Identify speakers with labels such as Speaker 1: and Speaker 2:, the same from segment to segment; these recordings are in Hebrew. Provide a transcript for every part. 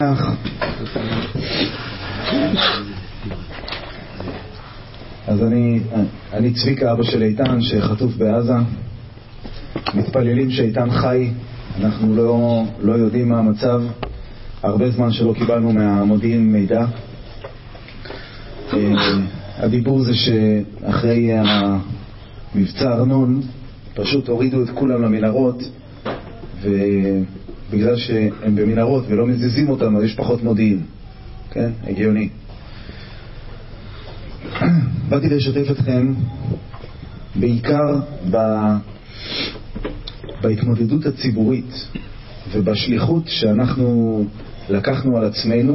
Speaker 1: אז אני צביקה, אבא של איתן שחטוף בעזה. מתפללים שאיתן חי. אנחנו לא יודעים מה המצב, הרבה זמן שלא קיבלנו מהמודיעין מידע. הדיבור זה שאחרי המבצע ארנון פשוט הורידו את כולם למנהרות, ובגלל שהם במנהרות ולא מזיזים אותם אז יש פחות מודיעין. כן? הגיוני. באתי לשתף אתכם בעיקר בהתמודדות הציבורית ובשליחות שאנחנו לקחנו על עצמנו,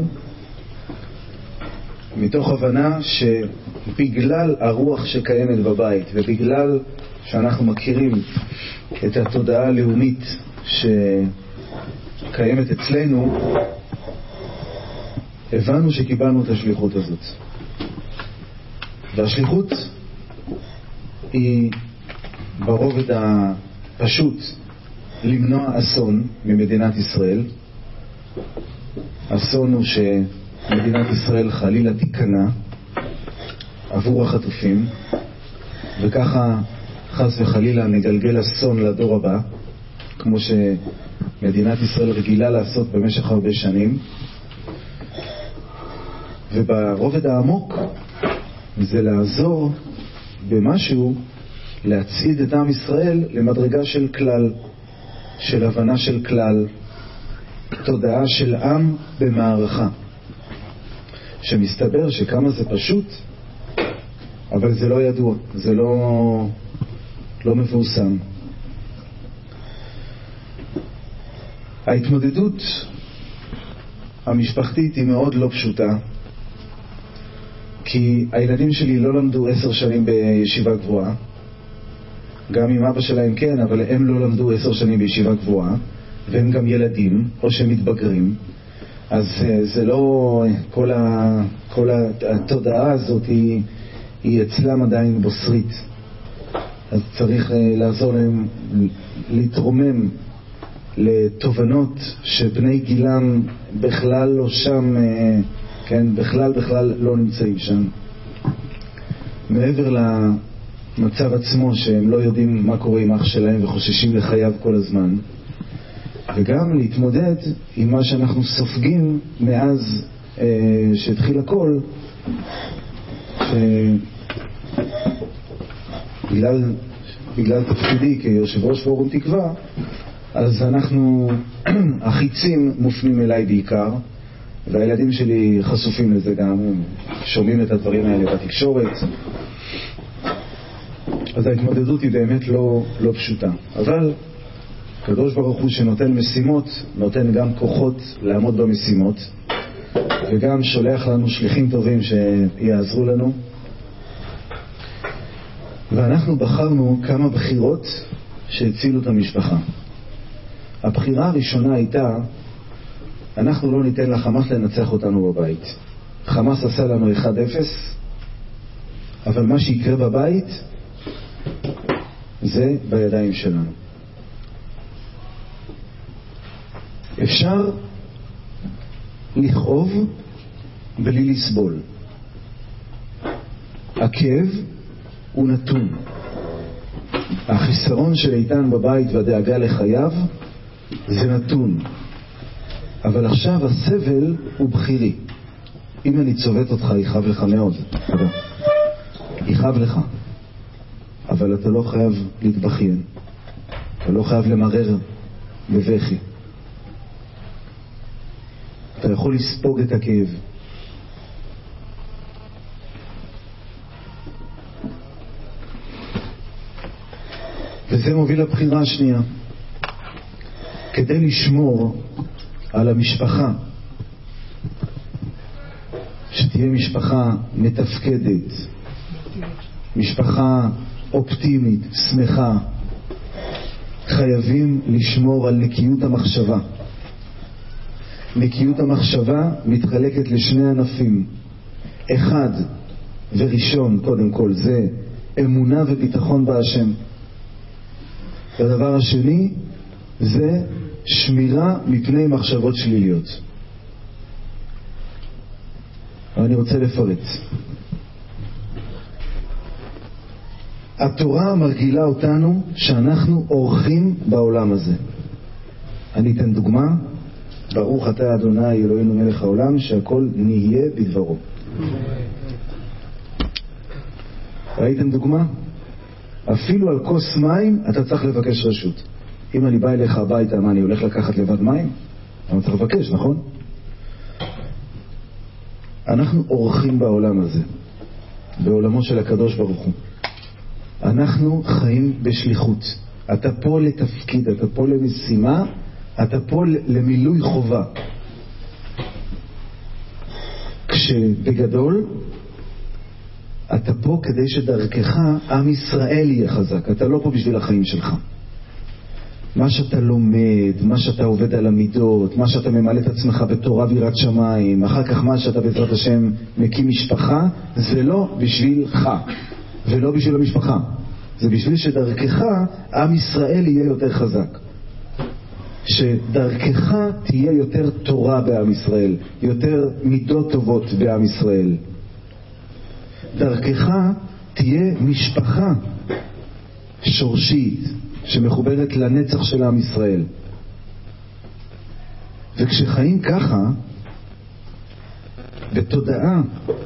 Speaker 1: מתוך הבנה שבגלל הרוח שקיימת בבית ובגלל שאנחנו מכירים את התודעה הלאומית שקיימת אצלנו, הבנו שקיבלנו את השליחות הזאת. והשליחות היא ברובד הפשוט למנוע אסון ממדינת ישראל. אסון הוא שמדינת ישראל חלילה תיכנע עבור החטופים, וככה חס וחלילה נגלגל אסון לדור הבא, כמו שמדינת ישראל רגילה לעשות במשך הרבה שנים. וברובד העמוק זה לעזור במשהו להצעיד את עם ישראל למדרגה של כלל, של הבנה של כלל, תודעה של עם במערכה, שמסתבר שכמה זה פשוט, אבל זה לא ידוע, זה לא מבוסם. ההתמודדות המשפחתית היא מאוד לא פשוטה, כי הילדים שלי לא למדו 10 שנים בישיבה גבוהה, גם עם אבא שלהם כן, אבל הם לא למדו 10 שנים בישיבה גבוהה, והם גם ילדים או שהם מתבגרים. אז זה לא, כל התודעה הזאת היא אצלם עדיין בוסרית. אז צריך לעזור להם להתרומם לתובנות שבני גילם בכלל לא שם, כן, בכלל לא נמצאים שם. מעבר למצב עצמו שהם לא יודעים מה קורה עם אח שלהם וחוששים לחייו כל הזמן, וגם להתמודד עם מה שאנחנו סופגים מאז שהתחיל הכל, בגלל תפקידי כיושב ראש פורום תקווה, אז אנחנו החיצים מופנים אליי בעיקר, והילדים שלי חשופים לזה גם, הם שומעים את הדברים האלה בתקשורת. אז ההתמודדות היא באמת לא פשוטה, אבל הקדוש ברוך הוא שנותן משימות נותן גם כוחות לעמוד במשימות, וגם שולח לנו שליחים טובים שיעזרו לנו. ואנחנו בחרנו כמה בחירות שהצילו את המשפחה. הבחירה הראשונה הייתה, אנחנו לא ניתן לחמאס לנצח אותנו בבית. חמאס עשה לנו 1-0, אבל מה שיקרה בבית זה בידיים שלנו. אפשר לכאוב בלי לסבול. הכאב הוא נתון. החיסרון של איתן בבית והדאגה לחייו זה נתון. אבל עכשיו הסבל הוא בחירי. אם אני צובט אותך יכאב לך מאוד, יכאב לך, אבל אתה לא חייב להתבכיין, אתה לא חייב למרר בבכי, אתה יכול לספוג את הכאב. וזה מוביל לבחירה השנייה. כדי לשמור על המשפחה, שתהיה משפחה מתפקדת, משפחה אופטימית, שמחה, חייבים לשמור על נקיות המחשבה. נקיות המחשבה מתחלקת לשני ענפים. אחד וראשון קודם כל זה אמונה וביטחון בהשם. והדבר השני זה שמירה מפני מחשבות שליליות. אבל אני רוצה לפרט. התורה מרגילה אותנו שאנחנו אורחים בעולם הזה. אני אתן דוגמה. ברוך אתה אדוני אלוהינו מלך העולם שהכל נהיה בדברו. ראיתם דוגמה? אפילו על כוס מים אתה צריך לבקש רשות. אם אני בא אליך הביתה, מה, אני הולך לקחת לבד מים? אני צריך לבקש, נכון? אנחנו אורחים בעולם הזה, בעולמו של הקדוש ברוך הוא. אנחנו חיים בשליחות. אתה פה לתפקיד, אתה פה למשימה, אתה פה למילוי חובה. כשבגדול אתה פה כדי שדרכך עם ישראל יהיה חזק. אתה לא פה בשביל החיים שלך. מה שאתה לומד, מה שאתה עובד על המידות, מה שאתה ממלא את עצמך בתורה ויראת שמיים, אחר כך מה שאתה בעזרת השם מקים משפחה, זה לא בשבילך ולא בשביל המשפחה. זה בשביל שדרכך עם ישראל יהיה יותר חזק. שדרכך תהיה יותר תורה בעם ישראל, יותר מידות טובות בעם ישראל. דרכך תהיה משפחה שורשית שמחוברת לנצח של עם ישראל. וכשחיים ככה, בתודעה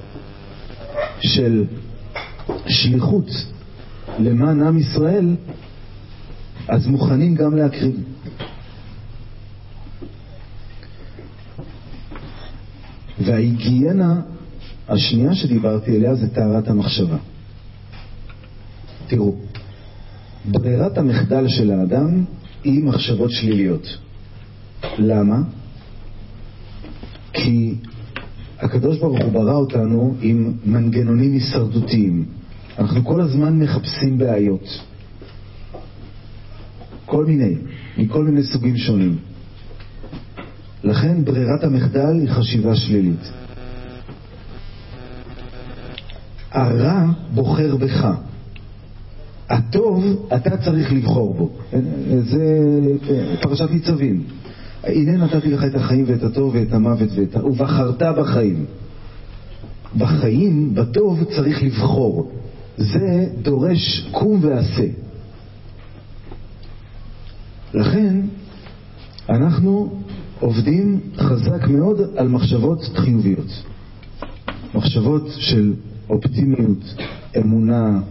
Speaker 1: של שליחות למען עם ישראל, אז מוכנים גם להקריב. וההיגיינה השנייה שדיברתי עליה זה טהרת המחשבה. תראו, ברירת המחדל של האדם היא מחשבות שליליות. למה? כי הקדוש ברוך הוא ברא אותנו עם מנגנונים הישרדותיים. אנחנו כל הזמן מחפשים בעיות. מכל מיני סוגים שונים. לכן ברירת המחדל היא חשיבה שלילית. הרע בוחר בך. הטוב אתה צריך לבחור בו. זה פרשת ניצבים. הנה נתתי לך את החיים ואת הטוב ואת המוות ובחרת בחיים. בחיים, בטוב צריך לבחור. זה דורש קום ועשה. לכן אנחנו עובדים חזק מאוד על מחשבות חיוביות. מחשבות של אופטימיות, אמונה.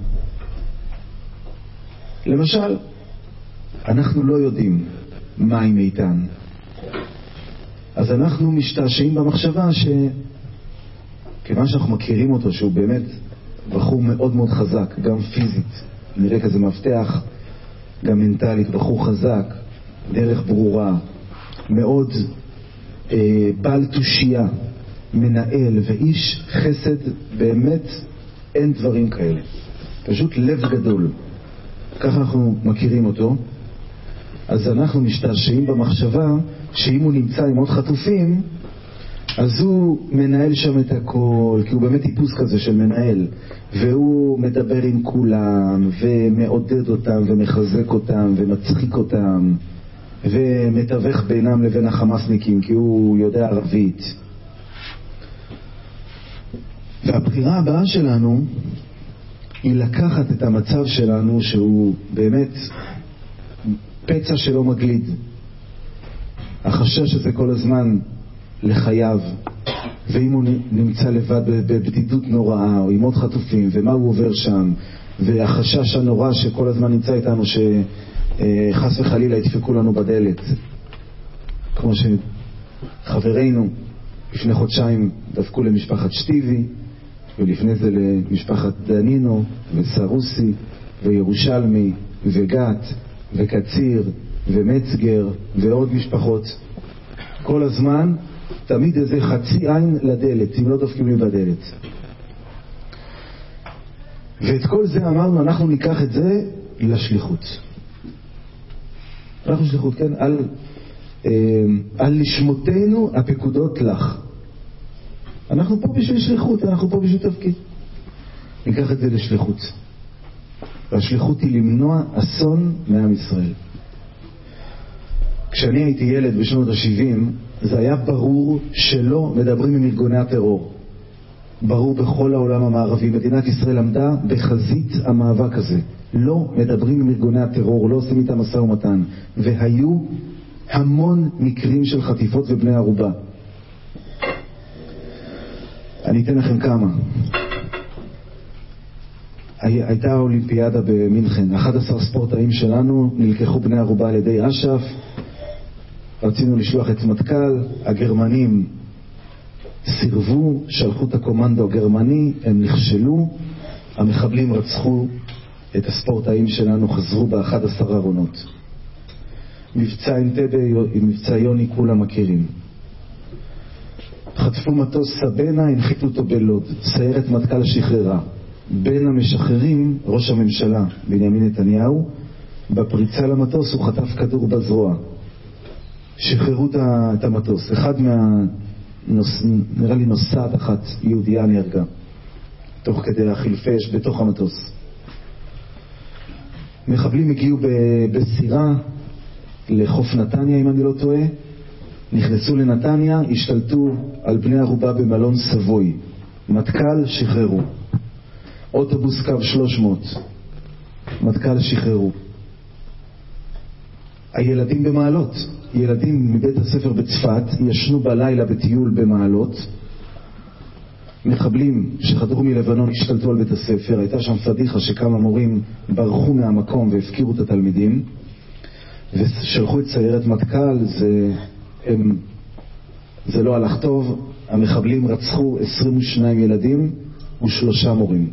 Speaker 1: למשל, אנחנו לא יודעים מים איתן. אז אנחנו משתעשעים במחשבה כיוון שאנחנו מכירים אותו, שהוא באמת בחור מאוד מאוד חזק, גם פיזית, נראה כזה מפתח, גם מנטלית, בחור חזק, דרך ברורה, מאוד בעל תושייה, מנהל ואיש חסד, באמת אין דברים כאלה. פשוט לב גדול. ככה אנחנו מכירים אותו. אז אנחנו משתעשעים במחשבה שאם הוא נמצא עם עוד חטופים, אז הוא מנהל שם את הכל, כי הוא באמת טיפוס כזה של מנהל, והוא מדבר עם כולם ומעודד אותם ומחזק אותם ומצחיק אותם ומתווך בינם לבין החמאסניקים, כי הוא יודע ערבית. והבחירה הבאה שלנו היא לקחת את המצב שלנו שהוא באמת פצע שלא מגליד, החשש הזה כל הזמן לחייו, ואם הוא נמצא לבד בבדידות נוראה או עם עוד חטופים ומה הוא עובר שם, והחשש הנורא שכל הזמן נמצא איתנו שחס וחלילה ידפקו לנו בדלת, כמו שחברינו לפני חודשיים דפקו למשפחת שטיבי, ולפני זה למשפחת דנינו וסרוסי וירושלמי וגת וקציר ומצגר ועוד משפחות. כל הזמן תמיד איזה חצי עין לדלת, אם לא דופקים לי בדלת. ואת כל זה אמרנו, אנחנו ניקח את זה לשליחות. אנחנו שליחות, כן? על לשמותינו הפקודות לך. אנחנו פה בשביל שליחות, אנחנו פה בשביל תפקיד. ניקח את זה לשליחות. והשליחות היא למנוע אסון מעם ישראל. כשאני הייתי ילד בשנות ה-70, זה היה ברור שלא מדברים עם ארגוני הטרור. ברור בכל העולם המערבי. מדינת ישראל עמדה בחזית המאבק הזה. לא מדברים עם ארגוני הטרור, לא עושים איתם משא ומתן. והיו המון מקרים של חטיפות ובני ערובה. אני אתן לכם כמה. הייתה אולימפיאדה במינכן. 11 ספורטאים שלנו נלקחו בני ערובה על ידי אש"ף. רצינו לשלוח את מטכ"ל. הגרמנים סירבו, שלחו את הקומנדו הגרמני, הם נכשלו. המחבלים רצחו את הספורטאים שלנו, חזרו ב11 ארונות. מבצע אנטבה, מבצע יוני, כולם מכירים. חטפו מטוס סבנה, הנחיתו אותו בלוד. סיירת מטכ"ל שחררה. בין המשחררים, ראש הממשלה בנימין נתניהו, בפריצה למטוס הוא חטף כדור בזרוע. שחררו את המטוס. אחד נראה לי נוסעת אחת יהודייה נהרגה תוך כדי החילופי אש בתוך המטוס. מחבלים הגיעו בסירה לחוף נתניה, אם אני לא טועה. נכנסו לנתניה, השתלטו על בני ערובה במלון סבוי. מטכ"ל שחררו. אוטובוס קו 300, מטכ"ל שחררו. הילדים במעלות, ילדים מבית הספר בצפת ישנו בלילה בטיול במעלות. מחבלים שחדרו מלבנון השתלטו על בית הספר. הייתה שם פדיחה שכמה מורים ברחו מהמקום והפקירו את התלמידים ושלחו את סיירת מטכ"ל. זה לא הלך טוב. המחבלים רצחו 22 ילדים ו3 מורים.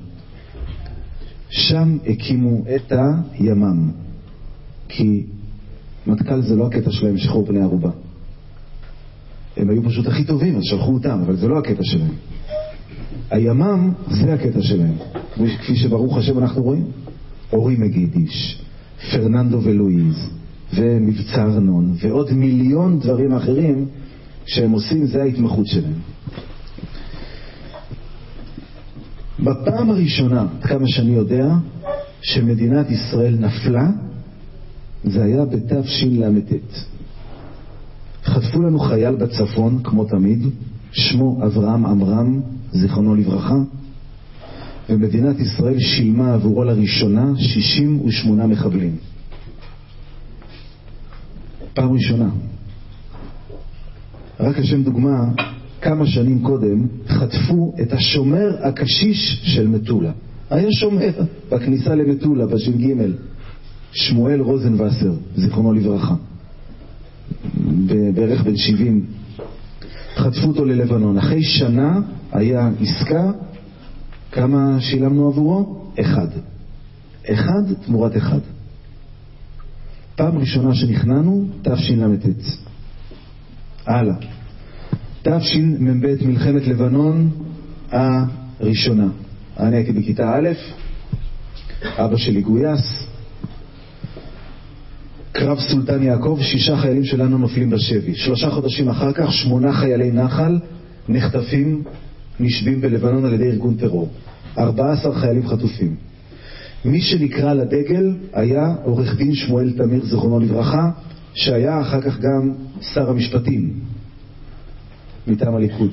Speaker 1: שם הקימו את הימ"מ, כי מטכ"ל זה לא הקטע שלהם שחרור בני ערובה. הם היו פשוט הכי טובים, אז שלחו אותם, אבל זה לא הקטע שלהם. הימ"מ זה הקטע שלהם. כפי שברוך השם אנחנו רואים, אורי מגידיש, פרננדו ולואיז, ומבצע ארנון, ועוד מיליון דברים אחרים שהם עושים, זה ההתמחות שלהם. בפעם הראשונה, כמה שאני יודע, שמדינת ישראל נפלה, זה היה בתשל"ט. חטפו לנו חייל בצפון, כמו תמיד, שמו אברהם עמרם, זיכרונו לברכה, ומדינת ישראל שילמה עבורו לראשונה 68 מחבלים. פעם ראשונה. רק לשם דוגמה, כמה שנים קודם חטפו את השומר הקשיש של מטולה. היה שומר בכניסה למטולה בש"ג, שמואל רוזנווסר, זיכרונו לברכה, בערך בן 70. חטפו אותו ללבנון. אחרי שנה היה עסקה. כמה שילמנו עבורו? 1 תמורת 1. פעם ראשונה שנכנענו, תשל"ט. הלאה. תשמ"ב, מלחמת לבנון הראשונה. אני הייתי בכיתה א', אבא שלי גויס. קרב סולטן יעקב, 6 חיילים שלנו נופלים בשבי. 3 חודשים אחר כך 8 חיילי נחל נחטפים, נשבים בלבנון על ידי ארגון טרור. 14 חיילים חטופים. מי שנקרא לדגל היה עורך דין שמואל תמיר, זיכרונו לברכה, שהיה אחר כך גם שר המשפטים מטעם הליכוד.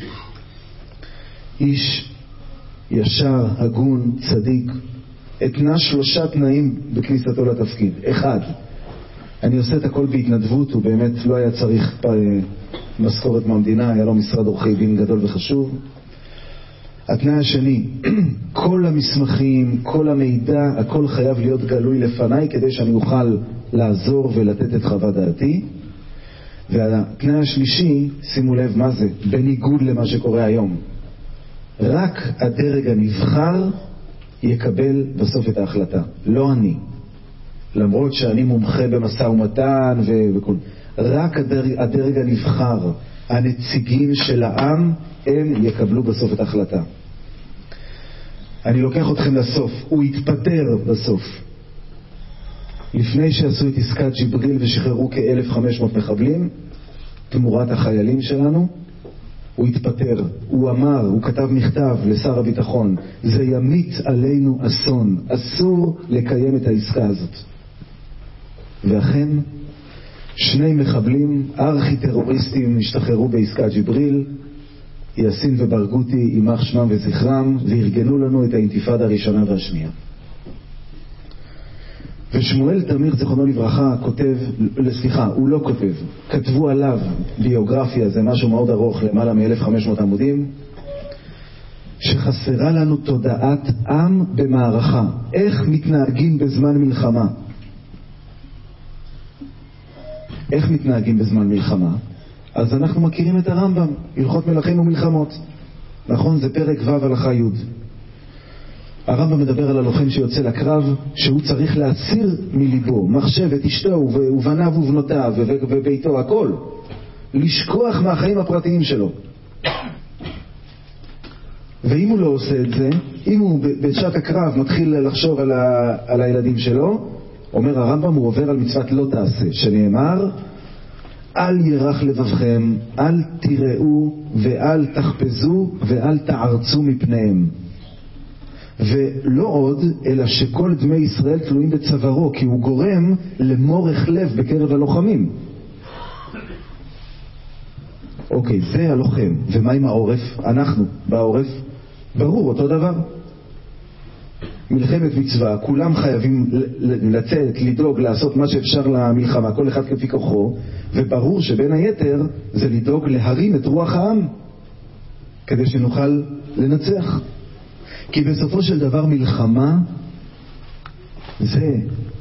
Speaker 1: איש ישר, הגון, צדיק. התנה 3 תנאים בכניסתו לתפקיד. 1, אני עושה את הכל בהתנדבות, הוא באמת לא היה צריך משכורת מהמדינה, היה לו משרד עורכי דין גדול וחשוב. התנאי השני, כל המסמכים, כל המידע, הכל חייב להיות גלוי לפניי כדי שאני אוכל לעזור ולתת את חוות דעתי. והתנאי השלישי, שימו לב מה זה, בניגוד למה שקורה היום, רק הדרג הנבחר יקבל בסוף את ההחלטה, לא אני. למרות שאני מומחה במשא ומתן וכל, רק הדרג הנבחר, הנציגים של העם, הם יקבלו בסוף את ההחלטה. אני לוקח אתכם לסוף. הוא התפטר בסוף. לפני שעשו את עסקת ג'יבריל ושחררו כ-1,500 מחבלים תמורת החיילים שלנו, הוא התפטר. הוא אמר, הוא כתב מכתב לשר הביטחון, זה ימיט עלינו אסון, אסור לקיים את העסקה הזאת. ואכן 2 מחבלים ארכי טרוריסטים השתחררו בעסקת ג'יבריל, יאסין וברגותי, יימח שמם וזכרם, וארגנו לנו את האינתיפאדה הראשונה והשנייה. ושמואל תמיר זיכרונו לברכה כותב, הוא לא כותב, כתבו עליו ביוגרפיה, זה משהו מאוד ארוך, למעלה מ-1500 עמודים, שחסרה לנו תודעת עם במערכה. איך מתנהגים בזמן מלחמה? איך מתנהגים בזמן מלחמה? אז אנחנו מכירים את הרמב"ם, הלכות מלכים ומלחמות. נכון, זה פרק ו' הלכה י'. הרמב"ם מדבר על הלוחם שיוצא לקרב, שהוא צריך להסיר מליבו מחשבת אשתו ובניו ובנותיו וביתו, הכל. לשכוח מהחיים הפרטיים שלו. ואם הוא לא עושה את זה, אם הוא בשעת הקרב מתחיל לחשוב על הילדים שלו, אומר הרמב"ם, הוא עובר על מצוות לא תעשה, שנאמר, אל ירח לבבכם, אל תראו ואל תחפזו ואל תערצו מפניהם. ולא עוד, אלא שכל דמי ישראל תלויים בצווארו, כי הוא גורם למורך לב בקרב הלוחמים. אוקיי, זה הלוחם. ומה עם העורף? אנחנו בעורף, ברור, אותו דבר. מלחמת מצווה, כולם חייבים לצאת, לדאוג, לעשות מה שאפשר למלחמה, כל אחד כפי כוחו, וברור שבין היתר זה לדאוג להרים את רוח העם, כדי שנוכל לנצח. כי בסופו של דבר מלחמה זה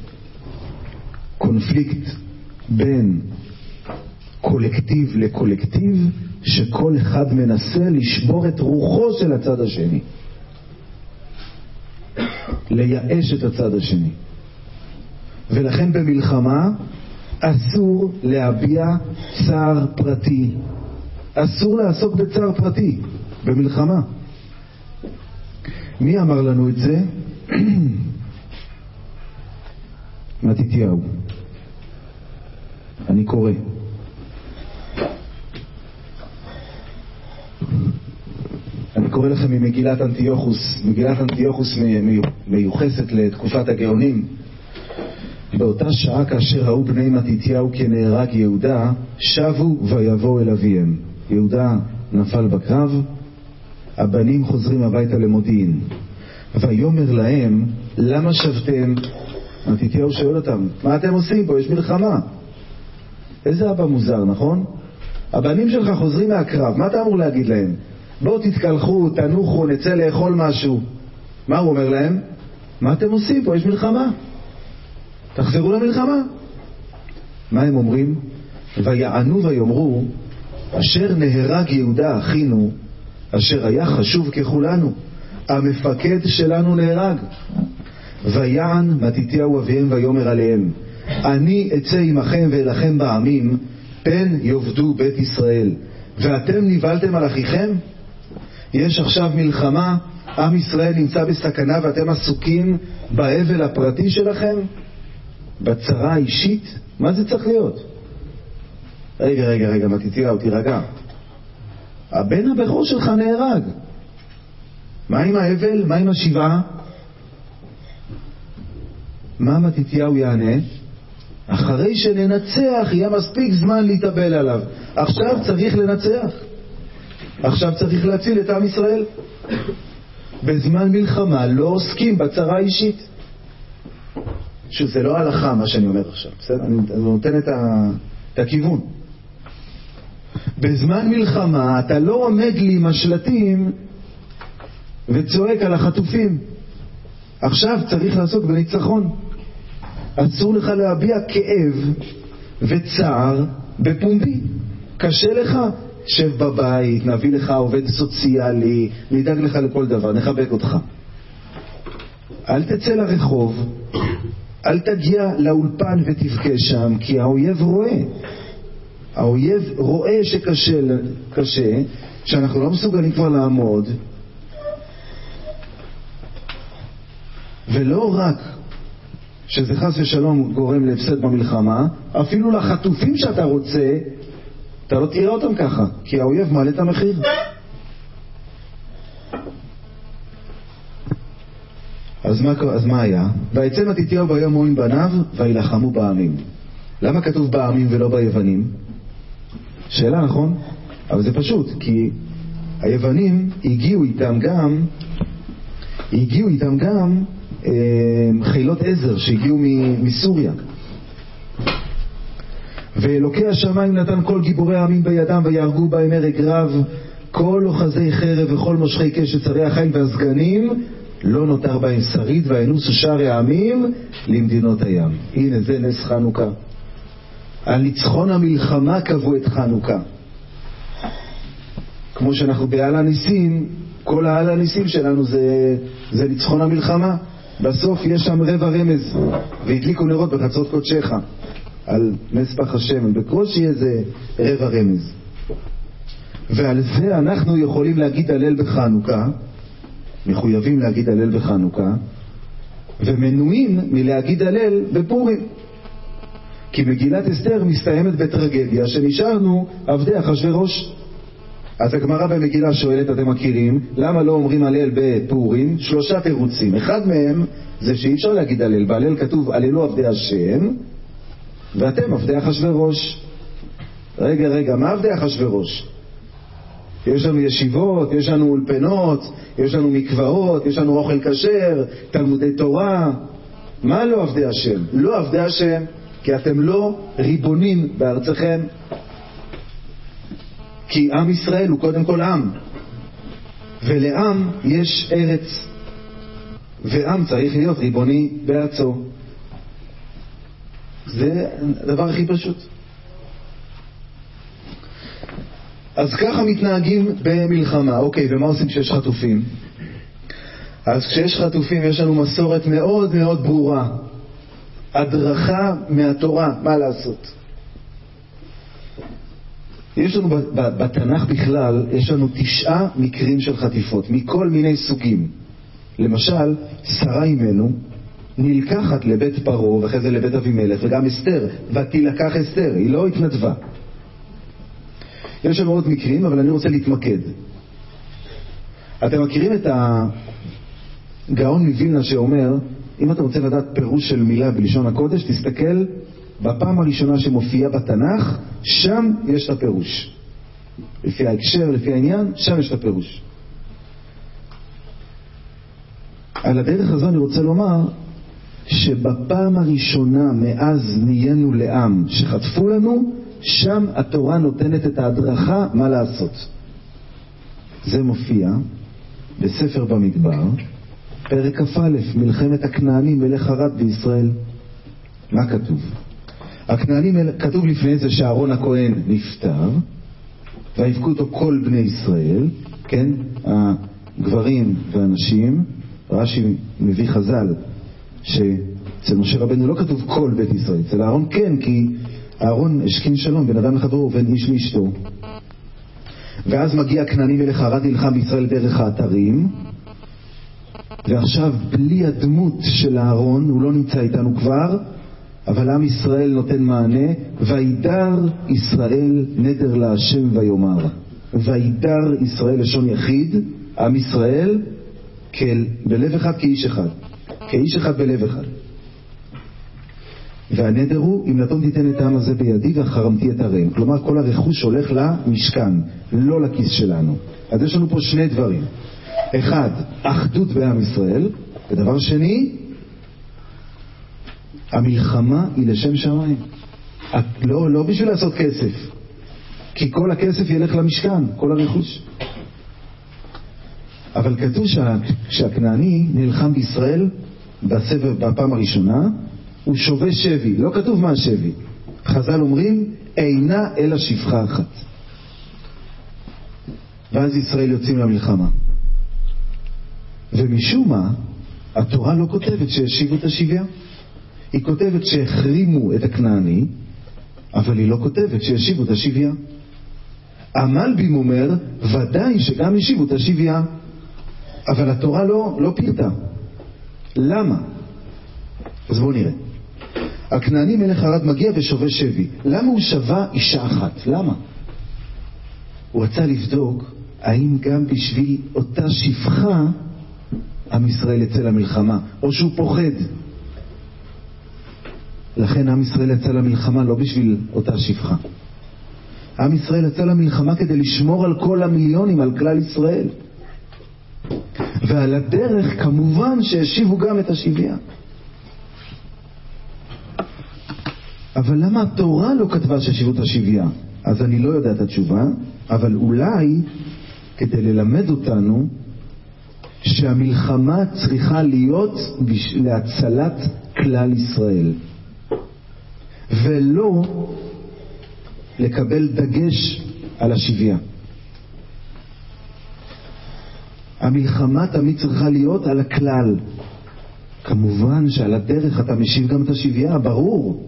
Speaker 1: קונפליקט בין קולקטיב לקולקטיב, שכל אחד מנסה לשבור את רוחו של הצד השני, לייאש את הצד השני. ולכן במלחמה אסור להביע צער פרטי, אסור לעסוק בצער פרטי במלחמה. מי אמר לנו את זה? מתתיהו. אני קורא. אני קורא לכם ממגילת אנטיוכוס. מגילת אנטיוכוס מיוחסת לתקופת הגאונים. באותה שעה כאשר ראו בני מתתיהו כנהרג יהודה, שבו ויבואו אל אביהם. יהודה נפל בקרב, הבנים חוזרים הביתה למודיעין. ויאמר להם, למה שבתם? מתתיהו שואל אותם, מה אתם עושים פה? יש מלחמה. איזה אבא מוזר, נכון? הבנים שלך חוזרים מהקרב, מה אתה אמור להגיד להם? בואו תתקלחו, תנוחו, נצא לאכול משהו. מה הוא אומר להם? מה אתם עושים פה? יש מלחמה. תחזרו למלחמה. מה הם אומרים? ויענו ויאמרו, אשר נהרג יהודה אחינו, אשר היה חשוב ככולנו, המפקד שלנו נהרג. ויען מתתיהו אביהם ויאמר עליהם, אני אצא עמכם ואלחם בעמים, פן יאבדו בית ישראל, ואתם נבהלתם על אחיכם? יש עכשיו מלחמה, עם ישראל נמצא בסכנה ואתם עסוקים באבל הפרטי שלכם, בצרה האישית. מה זה צריך להיות? רגע, מתתיהו, תירגע. הבן הבכור שלך נהרג. מה עם האבל? מה עם השבעה? מה מתתיהו יענה? אחרי שננצח יהיה מספיק זמן להתאבל עליו. עכשיו צריך לנצח, עכשיו צריך להציל את עם ישראל. בזמן מלחמה לא עוסקים בצרה האישית. שזה לא הלכה מה שאני אומר עכשיו, בסדר? אני נותן את הכיוון. בזמן מלחמה אתה לא עומד לי עם השלטים וצועק על החטופים. עכשיו צריך לעסוק בניצחון. אסור לך להביע כאב וצער בפומבי. קשה לך, שב בבית, נביא לך עובד סוציאלי, נדאג לך לכל דבר, נחבק אותך. אל תצא לרחוב, אל תגיע לאולפן ותבכה שם, כי האויב רואה. האויב רואה שקשה, שאנחנו לא מסוגלים כבר לעמוד. ולא רק שזה חס ושלום גורם להפסד במלחמה, אפילו לחטופים שאתה רוצה, אתה לא תראה אותם ככה, כי האויב מעלה את המחיר. אז מה היה? ויצא מתתיהו ביום ההוא עם בניו וילחמו בעמים. למה כתוב בעמים ולא ביוונים? שאלה, נכון? אבל זה פשוט, כי היוונים הגיעו איתם גם חילות עזר שהגיעו מסוריה. ואלוקי השמיים נתן כל גיבורי העמים בידם ויהרגו בהם הרג רב, כל אוחזי חרב וכל מושכי קשת שרי החיל והסגנים, לא נותר בהם שריד, וינוסו שאר העמים למדינות הים. הנה זה נס חנוכה. על ניצחון המלחמה קבעו את חנוכה. כמו שאנחנו בעל הניסים, כל העל הניסים שלנו זה ניצחון המלחמה. בסוף יש שם רבע רמז, והדליקו נרות בחצות קודשך על נס פח השמן, בקושי איזה רבע רמז. ועל זה אנחנו יכולים להגיד הלל בחנוכה, מחויבים להגיד הלל בחנוכה, ומנועים מלהגיד הלל בפורים. כי מגילת אסתר מסתיימת בטרגדיה שנשארנו עבדי אחשוורוש. אז הגמרא במגילה שואלת, אתם מכירים, למה לא אומרים הלל בפורים? 3 תירוצים. אחד מהם זה שאי אפשר להגיד הלל. בהלל כתוב הללו עבדי השם, ואתם עבדי אחשוורוש. רגע, מה עבדי אחשוורוש? יש לנו ישיבות, יש לנו אולפנות, יש לנו מקוואות, יש לנו אוכל כשר, תלמודי תורה. מה לא עבדי השם? לא עבדי השם, כי אתם לא ריבונים בארצכם. כי עם ישראל הוא קודם כל עם, ולעם יש ארץ, ועם צריך להיות ריבוני בארצו. זה הדבר הכי פשוט. אז ככה מתנהגים במלחמה. אוקיי, ומה עושים כשיש חטופים? אז כשיש חטופים יש לנו מסורת מאוד מאוד ברורה, הדרכה מהתורה, מה לעשות. יש לנו בתנ"ך בכלל, יש לנו 9 מקרים של חטיפות, מכל מיני סוגים. למשל, שרה אימנו נלקחת לבית פרעה ואחרי זה לבית אבימלך, וגם אסתר, ותילקח אסתר, היא לא התנדבה. יש לנו עוד מקרים, אבל אני רוצה להתמקד. אתם מכירים את הגאון מווילנה שאומר, אם אתה רוצה לדעת פירוש של מילה בלשון הקודש, תסתכל בפעם הראשונה שמופיעה בתנ"ך, שם יש את הפירוש. לפי ההקשר, לפי העניין, שם יש את הפירוש. על הדרך הזו אני רוצה לומר, שבפעם הראשונה מאז נהיינו לעם שחטפו לנו, שם התורה נותנת את ההדרכה מה לעשות. זה מופיע בספר במדבר, פרק כ"א, מלחמת הכנענים, מלך ארד בישראל. מה כתוב? הכנענים, כתוב לפני זה שאהרון הכהן נפטר, והיווקו אותו כל בני ישראל, כן? הגברים והנשים. רש"י מביא חז"ל שאצל משה רבנו לא כתוב כל בית ישראל, אצל אהרון כן, כי אהרון השכין שלום בין אדם לחברו ובין איש לאשתו. ואז מגיע הכנעני מלך ארד, נלחם בישראל דרך האתרים, ועכשיו בלי הדמות של אהרון, הוא לא נמצא איתנו כבר, אבל עם ישראל נותן מענה. וידר ישראל נדר להשם ויאמר. וידר ישראל לשון יחיד, עם ישראל בלב אחד כאיש אחד, כאיש אחד בלב אחד. והנדר הוא, אם נתון תיתן את העם הזה בידי וחרמתי את עריהם. כלומר כל הרכוש הולך למשכן, לא לכיס שלנו. אז יש לנו פה 2 דברים. אחד, אחדות בעם ישראל, ודבר שני, המלחמה היא לשם שמיים. לא בשביל לעשות כסף, כי כל הכסף ילך למשכן, כל הרכוש. אבל כתוב שהכנעני נלחם בישראל בסבב בפעם הראשונה, הוא שובה שבי. לא כתוב מה השבי. חז"ל אומרים אינה אלא שפחה אחת. ואז ישראל יוצאים למלחמה. ומשום מה התורה לא כותבת שהשיבו את השביה. היא כותבת שהחרימו את הכנעני, אבל היא לא כותבת שהשיבו את השביה. המלבים אומר ודאי שגם השיבו את השביה, אבל התורה לא פירטה. למה? אז בואו נראה. הכנעני מלך ארד מגיע ושובה שבי. למה הוא שווה אישה אחת? למה? הוא רצה לבדוק האם גם בשביל אותה שפחה עם ישראל יצא למלחמה, או שהוא פוחד. לכן עם ישראל יצא למלחמה לא בשביל אותה שפחה. עם ישראל יצא למלחמה כדי לשמור על כל המיליונים, על כלל ישראל. ועל הדרך כמובן שהשיבו גם את השביה. אבל למה התורה לא כתבה שהשיבו את השביה? אז אני לא יודע את התשובה, אבל אולי כדי ללמד אותנו שהמלחמה צריכה להיות להצלת כלל ישראל, ולא לקבל דגש על השביה. המלחמה תמיד צריכה להיות על הכלל. כמובן שעל הדרך אתה משיב גם את השביה, ברור.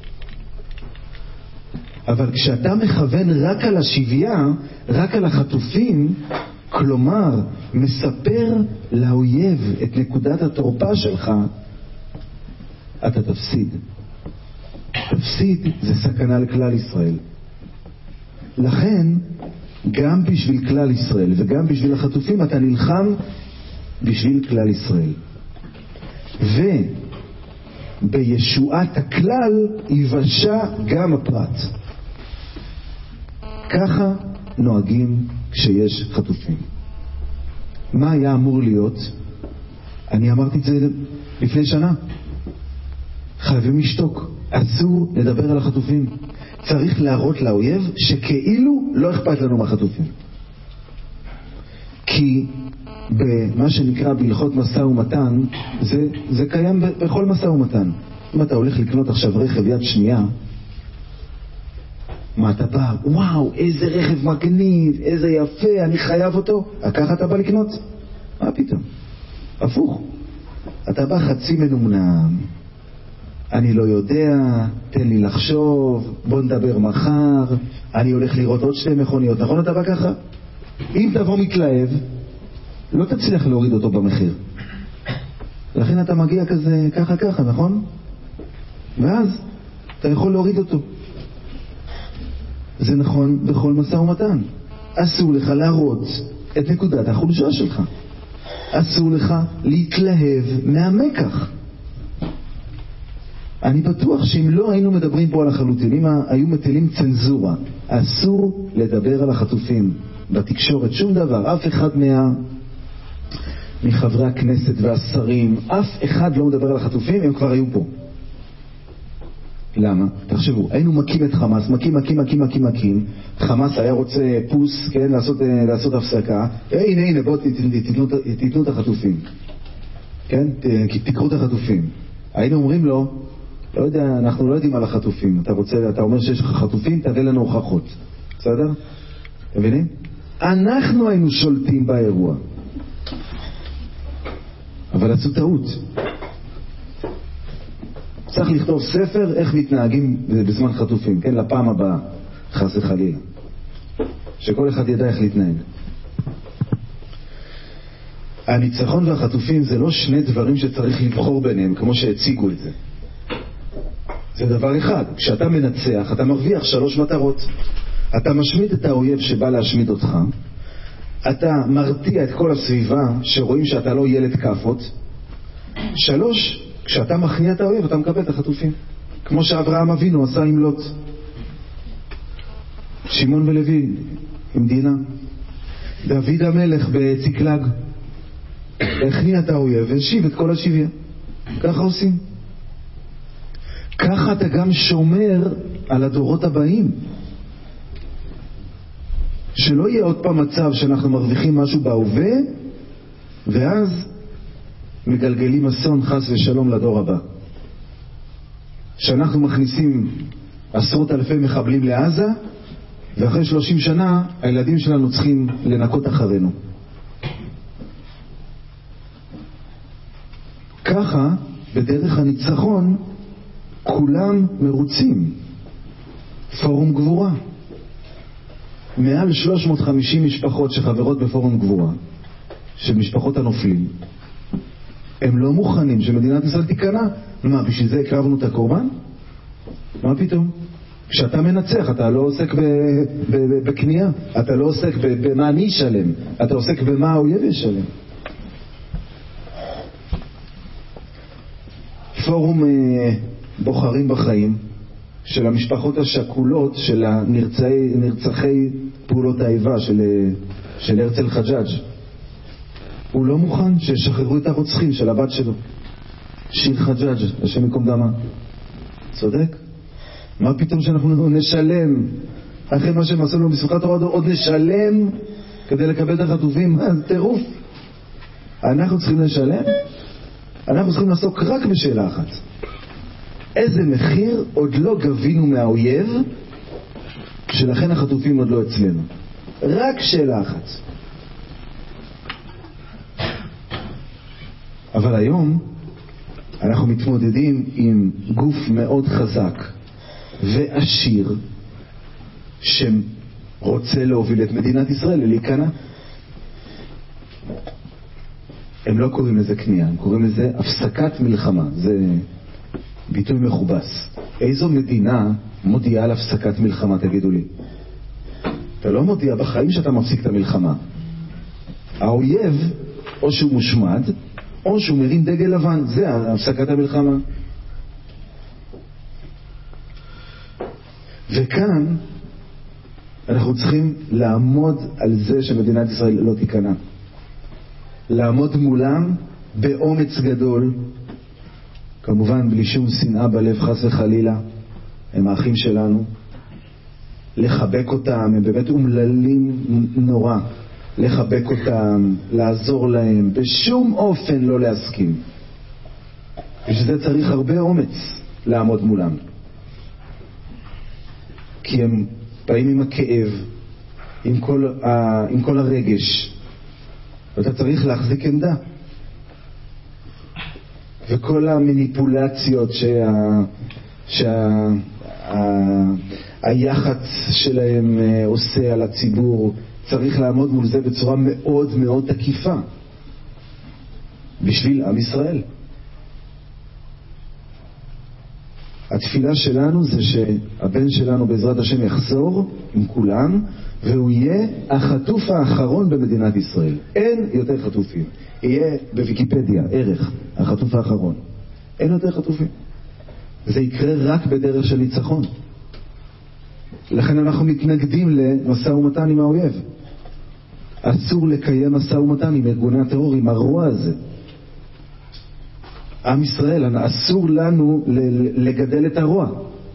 Speaker 1: אבל כשאתה מכוון רק על השביה, רק על החטופים, כלומר מספר לאויב את נקודת התורפה שלך, אתה תפסיד. תפסיד זה סכנה לכלל ישראל. לכן גם בשביל כלל ישראל וגם בשביל החטופים אתה נלחם בשביל כלל ישראל. ובישועת הכלל יבשה גם הפרט. ככה נוהגים כשיש חטופים. מה היה אמור להיות? אני אמרתי את זה לפני שנה. חייבים לשתוק. אסור לדבר על החטופים. צריך להראות לאויב שכאילו לא אכפת לנו מהחטופים. כי במה שנקרא בהלכות משא ומתן, זה קיים בכל משא ומתן. אם אתה הולך לקנות עכשיו רכב יד שנייה, מה אתה בא? וואו, איזה רכב מגניב, איזה יפה, אני חייב אותו. ככה אתה בא לקנות? מה פתאום? הפוך. אתה בא חצי מנומנם. אני לא יודע, תן לי לחשוב, בוא נדבר מחר, אני הולך לראות עוד 2 מכוניות. נכון אתה בא ככה? אם תבוא מתלהב, לא תצליח להוריד אותו במחיר. לכן אתה מגיע כזה ככה, נכון? ואז אתה יכול להוריד אותו. זה נכון בכל משא ומתן. אסור לך להראות את נקודת החולשה שלך. אסור לך להתלהב מהמקח. אני בטוח שאם לא היינו מדברים פה על החלוטין, אם היו מטילים צנזורה, אסור לדבר על החטופים בתקשורת, שום דבר, אף אחד מחברי הכנסת והשרים, אף אחד לא מדבר על החטופים, הם כבר היו פה. למה? תחשבו, היינו מקים את חמאס, מקים, חמאס היה רוצה פוס, כן, לעשות הפסקה, הנה, בואו תיתנו את החטופים, כן, תקחו את החטופים. היינו אומרים לו, לא יודע, אנחנו לא יודעים על החטופים, אתה אומר שיש לך חטופים, תביא לנו הוכחות, בסדר? אתם מבינים? אנחנו היינו שולטים באירוע, אבל עשו טעות. צריך לכתוב ספר איך מתנהגים בזמן חטופים, כן, לפעם הבאה, חס וחלילה, שכל אחד ידע איך להתנהג. הניצחון והחטופים זה לא 2 דברים שצריך לבחור ביניהם כמו שהציגו את זה. זה דבר אחד. כשאתה מנצח אתה מרוויח 3 מטרות. אתה משמיד את האויב שבא להשמיד אותך, אתה מרתיע את כל הסביבה שרואים שאתה לא ילד כפות. 3, כשאתה מכניע את האויב אתה מקבל את החטופים, כמו שאברהם אבינו עשה עם לוט, שמעון ולוי עם דינה, דוד המלך בציקלג הכניע את האויב והשיב את כל השביה. ככה עושים. ככה אתה גם שומר על הדורות הבאים, שלא יהיה עוד פעם מצב שאנחנו מרוויחים משהו בהווה ואז מגלגלים אסון חס ושלום לדור הבא. שאנחנו מכניסים 10,000 מחבלים לעזה ואחרי 30 שנה הילדים שלנו צריכים לנקות אחרינו. ככה בדרך הניצחון כולם מרוצים. פורום גבורה, מעל 350 משפחות שחברות בפורום גבורה של משפחות הנופלים, הם לא מוכנים שמדינת ישראל תיכנע. מה, בשביל זה הקרבנו את הקורבן? מה פתאום? כשאתה מנצח אתה לא עוסק בקנייה, אתה לא עוסק במה אני אשלם, אתה עוסק במה האויב ישלם. פורום בוחרים בחיים של המשפחות השכולות של נרצחי פעולות האיבה של הרצל חג'אג'. הוא לא מוכן ששחררו את הרוצחים של הבת שלו, שיר חג'אג', השם יקום דמה. צודק? מה פתאום שאנחנו נשלם אחרי מה שהם עשו לנו בשמחת תורה, עוד נשלם כדי לקבל את החטופים? זה טירוף. אנחנו צריכים לשלם? אנחנו צריכים לעסוק רק בשאלה אחת: איזה מחיר עוד לא גבינו מהאויב שלכן החטופים עוד לא אצלנו? רק שאלה אחת. אבל היום אנחנו מתמודדים עם גוף מאוד חזק ועשיר שרוצה להוביל את מדינת ישראל ללהיכנע. הם לא קוראים לזה כניעה, הם קוראים לזה הפסקת מלחמה. זה ביטוי מכובס. איזו מדינה מודיעה על הפסקת מלחמה, תגידו לי? אתה לא מודיע בחיים שאתה מפסיק את המלחמה. האויב או שהוא מושמד או שהוא מרים דגל לבן, זה הפסקת המלחמה. וכאן אנחנו צריכים לעמוד על זה שמדינת ישראל לא תיכנע, לעמוד מולם באומץ גדול, כמובן בלי שום שנאה בלב חס וחלילה. הם האחים שלנו, לחבק אותם, הם באמת אומללים נורא, לחבק אותם, לעזור להם, בשום אופן לא להסכים. ושזה צריך הרבה אומץ לעמוד מולם, כי הם באים עם הכאב, עם כל הרגש, ואתה צריך להחזיק עמדה. וכל המניפולציות שהיחץ שלהם עושה על הציבור, צריך לעמוד מול זה בצורה מאוד מאוד תקיפה בשביל עם ישראל. התפילה שלנו זה שהבן שלנו בעזרת השם יחזור עם כולם, והוא יהיה החטוף האחרון במדינת ישראל. אין יותר חטופים. יהיה בוויקיפדיה ערך החטוף האחרון. אין יותר חטופים. זה יקרה רק בדרך של ניצחון. לכן אנחנו מתנגדים למשא ומתן עם האויב. אסור לקיים משא ומתן עם ארגוני הטרור, עם הרוע הזה. עם ישראל, אסור לנו לגדל את הרוע.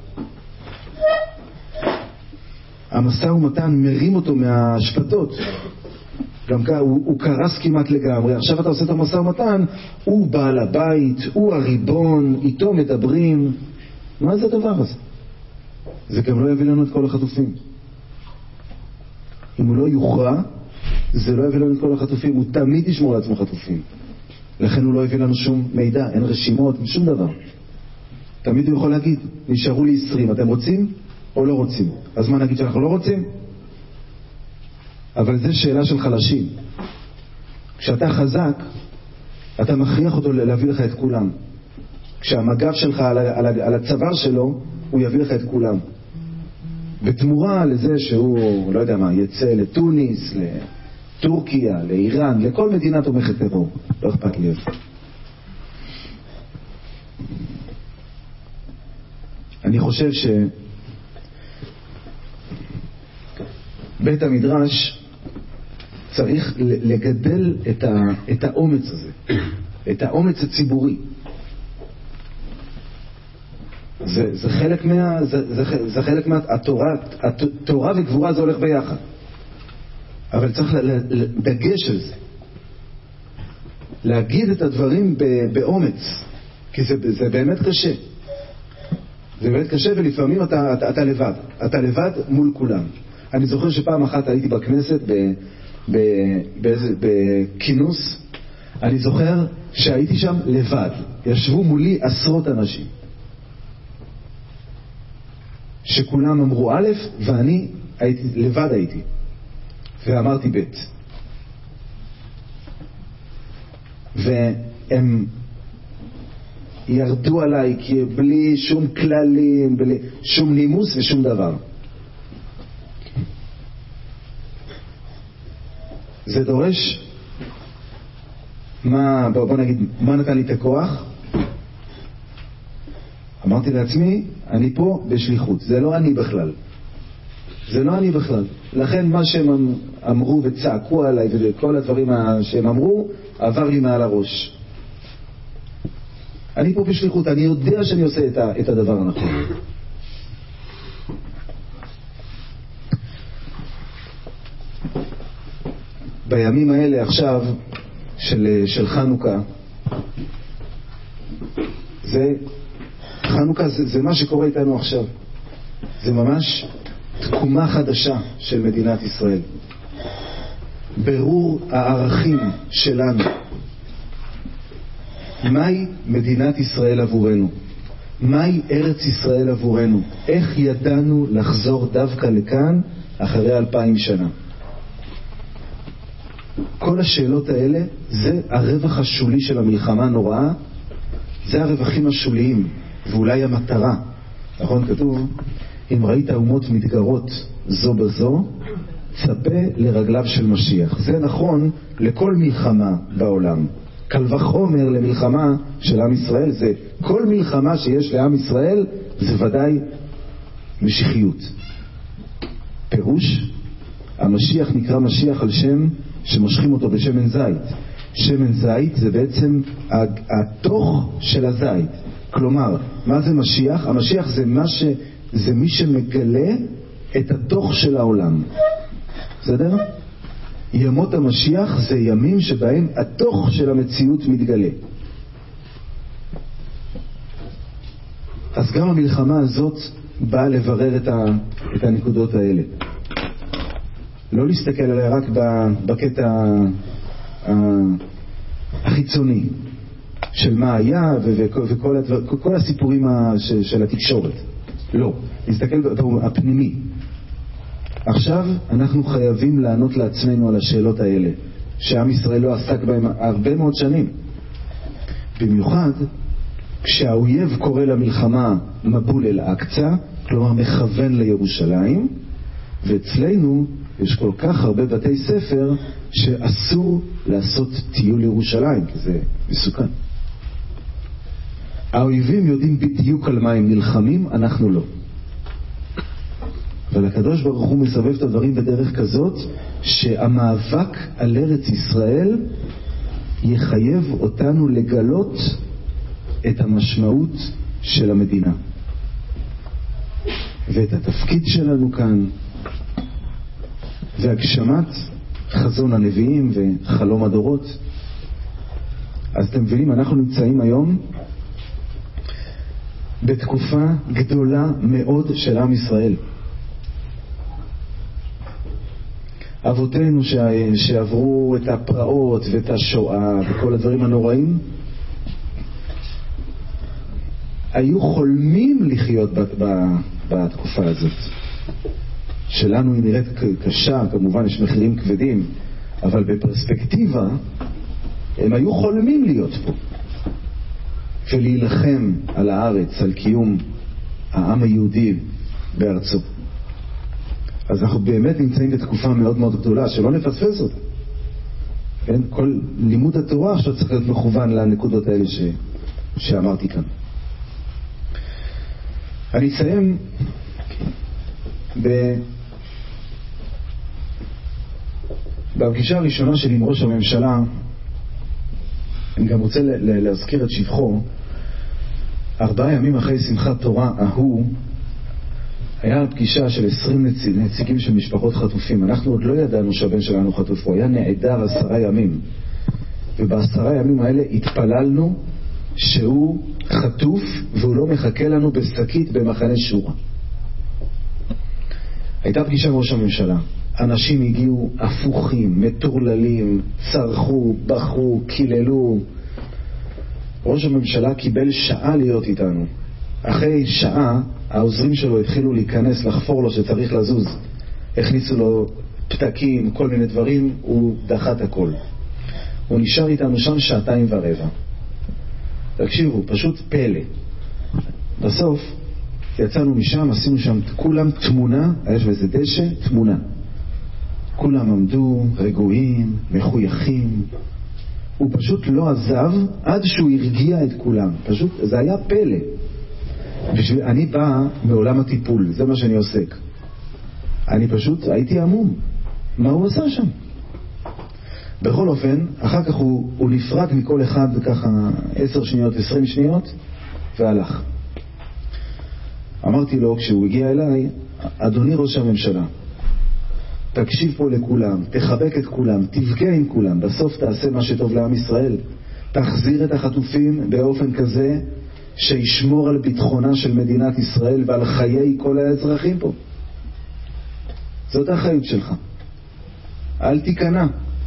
Speaker 1: המשא ומתן מרים אותו מהשפטות. גם ככה הוא קרס כמעט לגמרי. עכשיו אתה עושה את המשא ומתן, הוא בעל הבית, הוא הריבון, איתו מדברים. מה זה הדבר הזה? זה גם לא יביא לנו את כל החטופים. אם הוא לא יוכרע, זה לא יביא לנו את כל החטופים. הוא תמיד ישמור לעצמו חטופים. לכן הוא לא הביא לנו שום מידע, אין רשימות, שום דבר. תמיד הוא יכול להגיד, נשארו לי 20, אתם רוצים או לא רוצים? אז מה נגיד שאנחנו לא רוצים? אבל זה שאלה של חלשים. כשאתה חזק, אתה מכריח אותו להביא לך את כולם. כשהמגף שלך על הצוואר שלו, הוא יביא לך את כולם. בתמורה לזה שהוא, לא יודע מה, יצא לטוניס, טורקיה, לאיראן, לכל מדינה תומכת טרור. לא אכפת לי איפה. אני חושב שבית המדרש צריך לגדל את האומץ הזה, את האומץ הציבורי. זה חלק התורה וגבורה זה הולך ביחד. אבל צריך לדגש על זה, להגיד את הדברים באומץ, כי זה באמת קשה. זה באמת קשה, ולפעמים אתה לבד מול כולם. אני זוכר שפעם אחת הייתי בכנסת בכינוס, אני זוכר שהייתי שם לבד, ישבו מולי עשרות אנשים שכולם אמרו א', ואני לבד הייתי ואמרתי ב', והם ירדו עליי בלי שום כללים, בלי שום נימוס ושום דבר. זה דורש בוא נגיד מה נתן לי את הכוח. אמרתי לעצמי, אני פה בשליחות, זה לא אני בכלל. זה לא אני בכלל. לכן מה שהם אמרו וצעקו עליי וכל הדברים שהם אמרו, עבר לי מעל הראש. אני פה בשליחות, אני יודע שאני עושה את הדבר הנכון. בימים האלה עכשיו של חנוכה, חנוכה זה מה שקורה איתנו עכשיו. זה ממש תקומה חדשה של מדינת ישראל. ברור הערכים שלנו. מהי מדינת ישראל עבורנו? מהי ארץ ישראל עבורנו? איך ידענו לחזור דווקא לכאן אחרי 2000 שנה? כל השאלות האלה זה הרווח השולי של המלחמה הנוראה, זה הרווחים השוליים ואולי המטרה. נכון? כתוב, אם ראית אומות מתגרות זו בזו, צפה לרגליו של משיח. זה נכון לכל מלחמה בעולם. קל וחומר למלחמה של עם ישראל. זה כל מלחמה שיש לעם ישראל זה ודאי משיחיות. פירוש, המשיח נקרא משיח על שם שמושכים אותו בשמן זית. שמן זית זה בעצם התוך של הזית. כלומר, מה זה משיח? המשיח זה מי שמגלה את התוך של העולם. בסדר? ימות המשיח זה ימים שבהם התוך של המציאות מתגלה. אז גם המלחמה הזאת באה לברר את הנקודות האלה. לא להסתכל עליה רק בקטע החיצוני של מה היה וכל הסיפורים של התקשורת. לא, להסתכל הפנימי. עכשיו אנחנו חייבים לענות לעצמנו על השאלות האלה שעם ישראל לא עסק בהם הרבה מאוד שנים. במיוחד כשהאויב קורא למלחמה מבול אל אקצה, כלומר מכוון לירושלים, ואצלנו יש כל כך הרבה בתי ספר שאסור לעשות טיול ירושלים, כי זה מסוכן. האויבים יודעים בדיוק על מה הם נלחמים, אנחנו לא. אבל הקדוש ברוך הוא מסבב את הדברים בדרך כזאת שהמאבק על ארץ ישראל יחייב אותנו לגלות את המשמעות של המדינה ואת התפקיד שלנו כאן והגשמת חזון הנביאים וחלום הדורות. אז אתם מבינים, אנחנו נמצאים היום בתקופה גדולה מאוד של עם ישראל. אבותינו שעברו את הפרעות ואת השואה וכל הדברים הנוראים היו חולמים לחיות בתקופה הזאת. שלנו היא נראית קשה, כמובן יש מחירים כבדים, אבל בפרספקטיבה הם היו חולמים להיות פה ולהילחם על הארץ, על קיום העם היהודי בארצו. אז אנחנו באמת נמצאים בתקופה מאוד מאוד גדולה שלא נפספס אותה. כן? כל לימוד התורה עכשיו צריך להיות מכוון לנקודות האלה שאמרתי כאן. אני אסיים בפגישה הראשונה שלי עם ראש הממשלה. אני גם רוצה להזכיר את שבחו. 4 ימים אחרי שמחת תורה ההוא היה פגישה של 20 נציגים של משפחות חטופים. אנחנו עוד לא ידענו שהבן שלנו חטוף, הוא היה נעדר 10 ימים, וב10 ימים האלה התפללנו שהוא חטוף והוא לא מחכה לנו בשקית במחנה שורה. הייתה פגישה עם ראש הממשלה. אנשים הגיעו הפוכים, מטורללים, צרחו, בכו, קיללו. ראש הממשלה קיבל שעה להיות איתנו. אחרי שעה העוזרים שלו התחילו להיכנס, לחפור לו שצריך לזוז. הכניסו לו פתקים, כל מיני דברים, הוא דחה את הכל. הוא נשאר איתנו שם 2.25 שעות. תקשיבו, פשוט פלא. בסוף יצאנו משם, עשינו שם כולם תמונה, יש באיזה דשא, תמונה. כולם עמדו רגועים, מחויכים. הוא פשוט לא עזב עד שהוא הרגיע את כולם. פשוט, זה היה פלא. אני בא מעולם הטיפול, זה מה שאני עוסק. אני פשוט הייתי עמום. מה הוא עשה שם? בכל אופן, אחר כך הוא נפרד מכל אחד ככה 10 שניות, 20 שניות, והלך. אמרתי לו, כשהוא הגיע אליי, אדוני ראש הממשלה, תקשיב פה לכולם, תחבק את כולם, תבכה עם כולם, בסוף תעשה מה שטוב לעם ישראל. תחזיר את החטופים באופן כזה שישמור על ביטחונה של מדינת ישראל ועל חיי כל האזרחים פה. זאת האחריות שלך. אל תיכנע.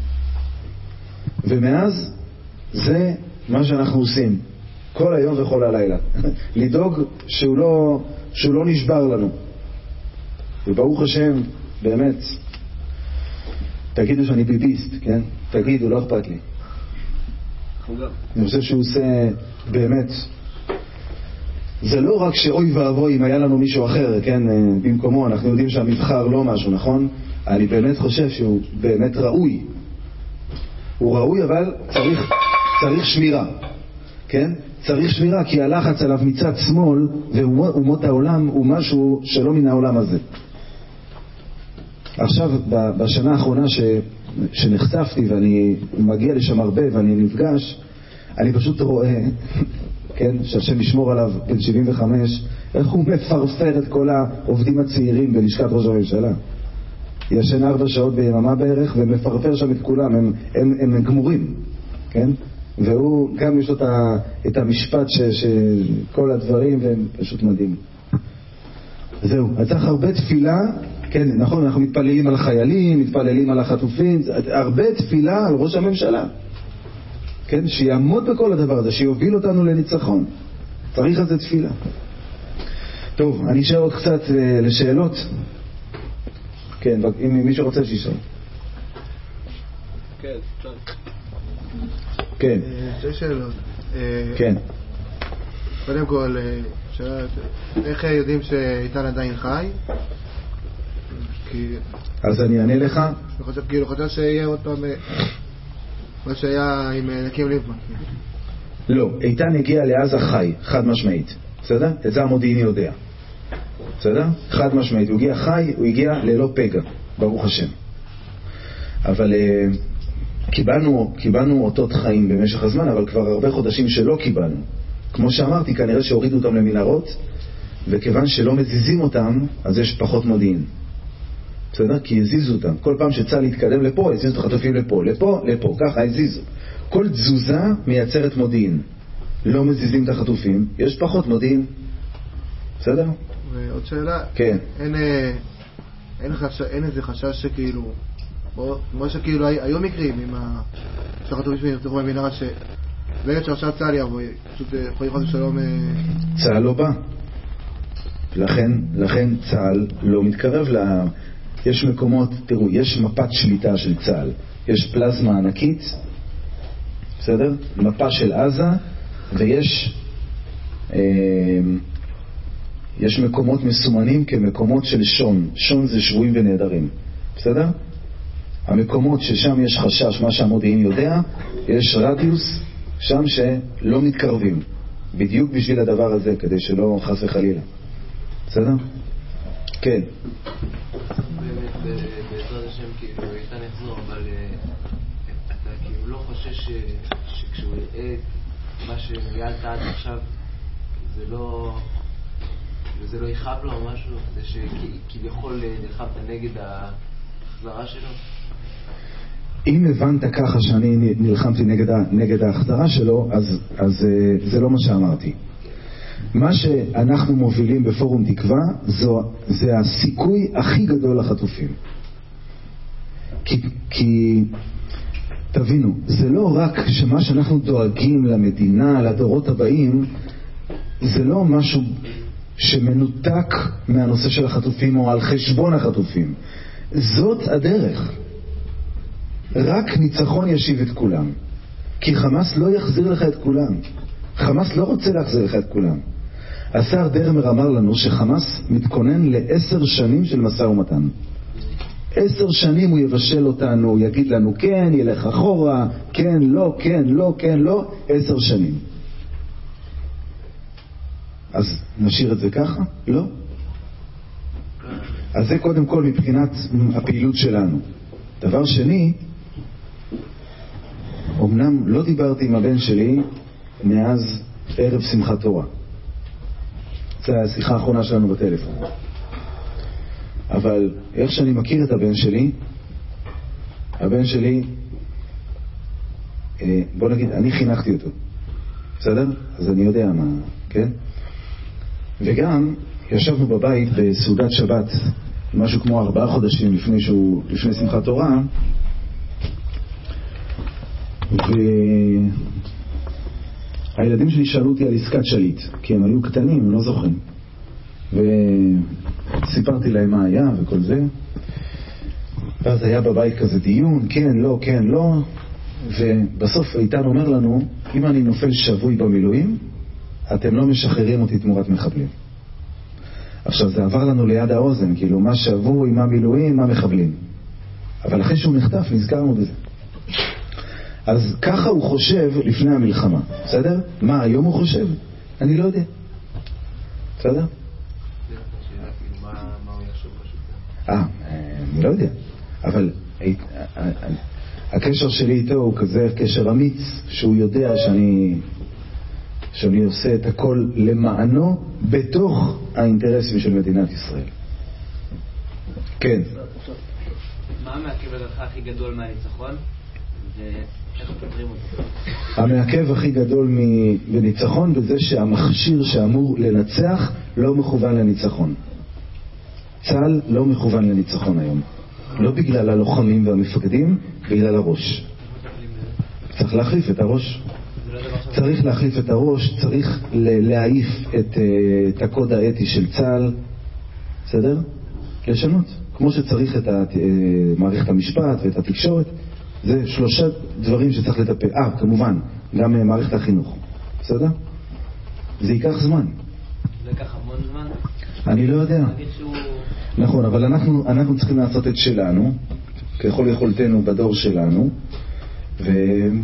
Speaker 1: ומאז זה מה שאנחנו עושים כל היום וכל הלילה. לדאוג שהוא לא נשבר לנו. וברוך השם, באמת, תגידו שאני ביביסט, כן? תגידו, לא אכפת לי. אני חושב שהוא עושה באמת, זה לא רק שאוי ואבוי אם היה לנו מישהו אחר, כן, במקומו, אנחנו יודעים שהמבחר לא משהו, נכון? אני באמת חושב שהוא באמת ראוי. הוא ראוי, אבל צריך שמירה, כן? צריך שמירה, כי הלחץ עליו מצד שמאל ואומות העולם הוא משהו שלא מן העולם הזה. עכשיו, בשנה האחרונה שנחשפתי ואני מגיע לשם הרבה ואני נפגש, אני פשוט רואה, כן, שהשם ישמור עליו בן 75, איך הוא מפרפר את כל העובדים הצעירים בלשכת ראש הממשלה. ישן 4 שעות ביממה בערך ומפרפר שם את כולם, הם גמורים, כן? והוא גם יש לו את המשפט שכל הדברים, והם פשוט מדהים. זהו, אז צריך הרבה תפילה, כן, נכון, אנחנו מתפללים על החיילים, מתפללים על החטופים, הרבה תפילה על ראש הממשלה, כן, שיעמוד בכל הדבר הזה, שיוביל אותנו לניצחון. צריך על זה תפילה. טוב, אני אשאר עוד קצת לשאלות. כן, אם מישהו רוצה שישאל.
Speaker 2: כן, אפשר.
Speaker 1: כן.
Speaker 2: שתי שאלות.
Speaker 1: כן.
Speaker 2: קודם כל, איך יודעים שאיתן עדיין חי?
Speaker 1: אז אני אענה לך.
Speaker 2: אני חושב שיהיה עוד פעם מה שהיה עם נקים ליבמן.
Speaker 1: לא, איתן הגיע לעזה חי, חד משמעית. בסדר? את זה המודיעין יודע. בסדר? חד משמעית. הוא הגיע חי, הוא הגיע ללא פגע, ברוך השם. אבל קיבלנו אותות חיים במשך הזמן, אבל כבר הרבה חודשים שלא קיבלנו. כמו שאמרתי, כנראה שהורידו אותם למנהרות, וכיוון שלא מזיזים אותם, אז יש פחות מודיעין. בסדר? כי הזיזו אותם. כל פעם שצה"ל להתקדם לפה, הזיזו את החטופים לפה, ככה הזיזו. כל תזוזה מייצרת מודיעין. לא מזיזים את החטופים, יש פחות מודיעין. בסדר?
Speaker 2: ועוד שאלה.
Speaker 1: כן.
Speaker 2: אין איזה חשש שכאילו, כמו שכאילו היו מקרים עם החטופים שנרצחו במנהרה, שבגלל שעכשיו צה"ל יבוא, פשוט יכול לחזור שלום.
Speaker 1: צה"ל לא בא. לכן צה"ל לא מתקרב יש מקומות, תראו, יש מפת שליטה של צה"ל. יש פלזמה ענקית, בסדר? מפה של עזה, ויש יש מקומות מסומנים כמקומות של שון. שון זה שבויים ונעדרים. בסדר? המקומות ששם יש חשש, מה שהמודיעין יודע, יש רדיוס שם שלא מתקרבים. בדיוק בשביל הדבר הזה, כדי שלא חס וחלילה. בסדר? כן.
Speaker 3: בעזרת השם, כאילו, איתן יחזור, אבל אתה כאילו לא חושש שכשהוא יראה מה שניהלת עד עכשיו, זה לא יכאב לו או משהו, זה שכביכול נלחמת נגד ההחזרה שלו?
Speaker 1: אם הבנת ככה שאני נלחמתי נגד ההחזרה שלו, אז זה לא מה שאמרתי. מה שאנחנו מובילים בפורום תקווה זה הסיכוי הכי גדול לחטופים. כי תבינו, זה לא רק שמה שאנחנו דואגים למדינה, לדורות הבאים, זה לא משהו שמנותק מהנושא של החטופים או על חשבון החטופים. זאת הדרך. רק ניצחון ישיב את כולם. כי חמאס לא יחזיר לך את כולם. חמאס לא רוצה להחזיר לך את כולם. השר דרמר אמר לנו שחמאס מתכונן ל10 שנים של משא ומתן. 10 שנים הוא יבשל אותנו, הוא יגיד לנו כן, ילך אחורה, כן, לא, כן, לא, כן, לא, 10 שנים. אז נשאיר את זה ככה? לא. אז זה קודם כל מבחינת הפעילות שלנו. דבר שני, אמנם לא דיברתי עם הבן שלי מאז ערב שמחת תורה. זו השיחה האחרונה שלנו בטלפון. אבל איך שאני מכיר את הבן שלי, בוא נגיד, אני חינכתי אותו. בסדר? אז אני יודע מה, כן? וגם ישבנו בבית בסעודת שבת, משהו כמו 4 חודשים לפני שמחת תורה, והילדים שלי שאלו אותי על עסקת שליט, כי הם היו קטנים, הם לא זוכרים. וסיפרתי להם מה היה וכל זה. ואז היה בבית כזה דיון, כן, לא, כן, לא. ובסוף איתן אומר לנו, אם אני נופל שבוי במילואים, אתם לא משחררים אותי תמורת מחבלים. עכשיו זה עבר לנו ליד האוזן, כאילו מה שבוי, מה מילואים, מה מחבלים. אבל אחרי שהוא נחטף נזכרנו בזה. אז ככה הוא חושב לפני המלחמה, בסדר? מה היום הוא חושב? אני לא יודע. בסדר? אני לא יודע. אבל הקשר שלי איתו הוא כזה קשר אמיץ, שהוא יודע שאני עושה את הכל למענו בתוך האינטרסים של מדינת ישראל. כן.
Speaker 4: מה מעכב לדעתך הכי גדול מהניצחון? ואיך פותרים אותו?
Speaker 1: המעכב הכי גדול בניצחון בזה שהמכשיר שאמור לנצח לא מכוון לניצחון. צה"ל לא מכוון לניצחון היום. לא בגלל הלוחמים והמפקדים, בגלל הראש. צריך להחליף את הראש. צריך להחליף את הראש, צריך להעיף את הקוד האתי של צה"ל, בסדר? לשנות. כמו שצריך את מערכת המשפט ואת התקשורת, זה 3 דברים שצריך לטפל. כמובן, גם מערכת החינוך. בסדר? זה ייקח זמן.
Speaker 4: זה ייקח המון זמן?
Speaker 1: אני לא יודע. נכון, אבל אנחנו צריכים לעשות את שלנו, ככל יכולתנו בדור שלנו, ונראה.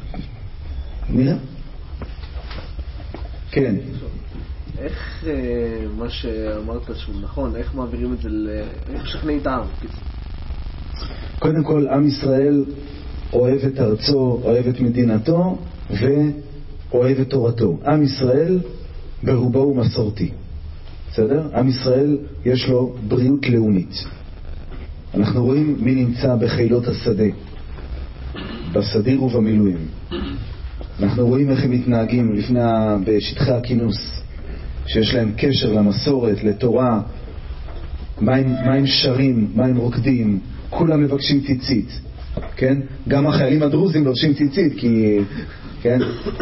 Speaker 1: כן.
Speaker 5: איך מה שאמרת שהוא נכון, איך מעבירים את זה, איך משכנעים את העם?
Speaker 1: קודם כל, עם ישראל אוהב את ארצו, אוהב את מדינתו, ואוהב את תורתו. עם ישראל ברובו הוא מסורתי. בסדר? עם ישראל יש לו בריאות לאומית. אנחנו רואים מי נמצא בחילות השדה, בסדיר ובמילואים. אנחנו רואים איך הם מתנהגים בשטחי הכינוס, שיש להם קשר למסורת, לתורה, מה הם שרים, מה הם רוקדים, כולם מבקשים ציצית, כן? גם החיילים הדרוזים לובשים ציצית, כי, כן?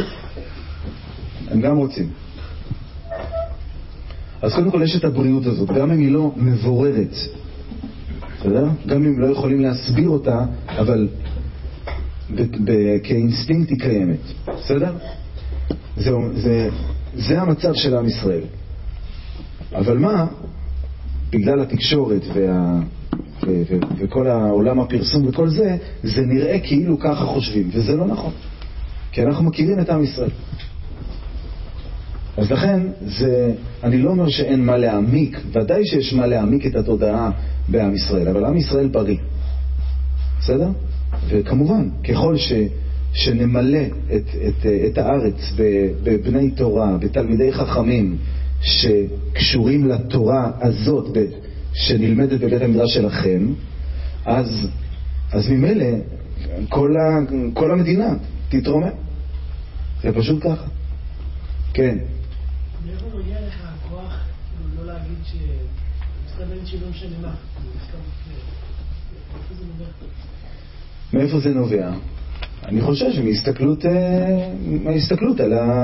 Speaker 1: הם גם רוצים. אז קודם כל יש את הבריאות הזאת, גם אם היא לא מבוררת, בסדר? גם אם לא יכולים להסביר אותה, אבל כאינסטינקט היא קיימת, בסדר? זה המצב של עם ישראל. אבל מה? בגלל התקשורת וכל העולם הפרסום וכל זה, זה נראה כאילו ככה חושבים, וזה לא נכון. כי אנחנו מכירים את עם ישראל. אז לכן, אני לא אומר שאין מה להעמיק, ודאי שיש מה להעמיק את התודעה בעם ישראל, אבל עם ישראל בריא. בסדר? וכמובן, ככל שנמלא את הארץ בבני תורה, בתלמידי חכמים, שקשורים לתורה הזאת, שנלמדת בבית המדרש שלכם, אז ממילא כל המדינה תתרומם. זה פשוט ככה. כן.
Speaker 6: מאיפה מגיע לך הכוח לא להגיד שמסתמן שלא משנה מה?
Speaker 1: מאיפה זה נובע? אני חושב מהסתכלות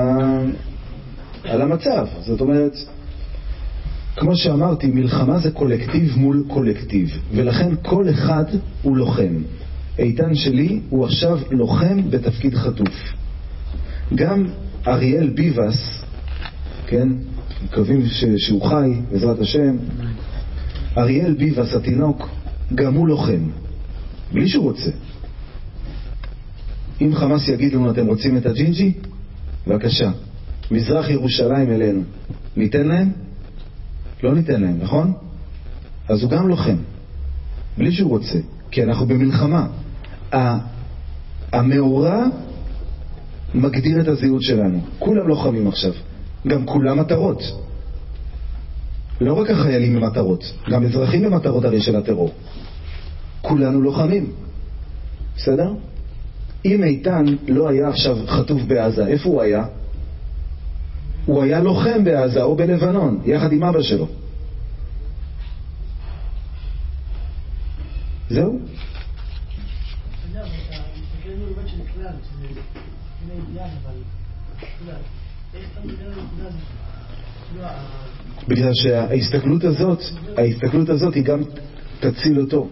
Speaker 1: על המצב. זאת אומרת, כמו שאמרתי, מלחמה זה קולקטיב מול קולקטיב, ולכן כל אחד הוא לוחם. איתן שלי הוא עכשיו לוחם בתפקיד חטוף. גם אריאל ביבס, כן, מקווים שהוא חי, בעזרת השם, אריאל ביבס התינוק, גם הוא לוחם, בלי שהוא רוצה. אם חמאס יגיד לנו, אתם רוצים את הג'ינג'י? בבקשה, מזרח ירושלים אלינו. ניתן להם? לא ניתן להם, נכון? אז הוא גם לוחם, בלי שהוא רוצה, כי אנחנו במלחמה. המאורע מגדיר את הזהות שלנו. כולם לוחמים עכשיו, גם כולם מטרות. לא רק החיילים הם מטרות, גם אזרחים הם מטרות הרי של הטרור. כולנו לוחמים, בסדר? אם איתן לא היה עכשיו חטוף בעזה, איפה הוא היה? הוא היה לוחם בעזה או בלבנון, יחד עם אבא שלו. זהו?
Speaker 6: אתה יודע, אתה מסתכל מלבד של כלל, שזה אין עניין, אבל איך אתה מדבר על נקודה הזאת?
Speaker 1: בגלל שההסתכלות הזאת היא גם תציל אותו.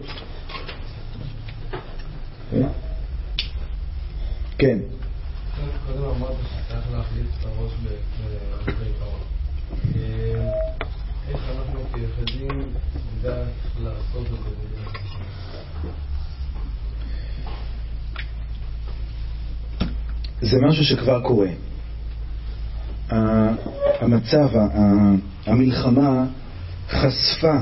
Speaker 1: כן.
Speaker 7: קודם אמרת שצריך להחליט את הראש בעיקרון. איך אנחנו כיחידים נדע לעשות את זה?
Speaker 1: זה משהו שכבר קורה. המצב, המלחמה חשפה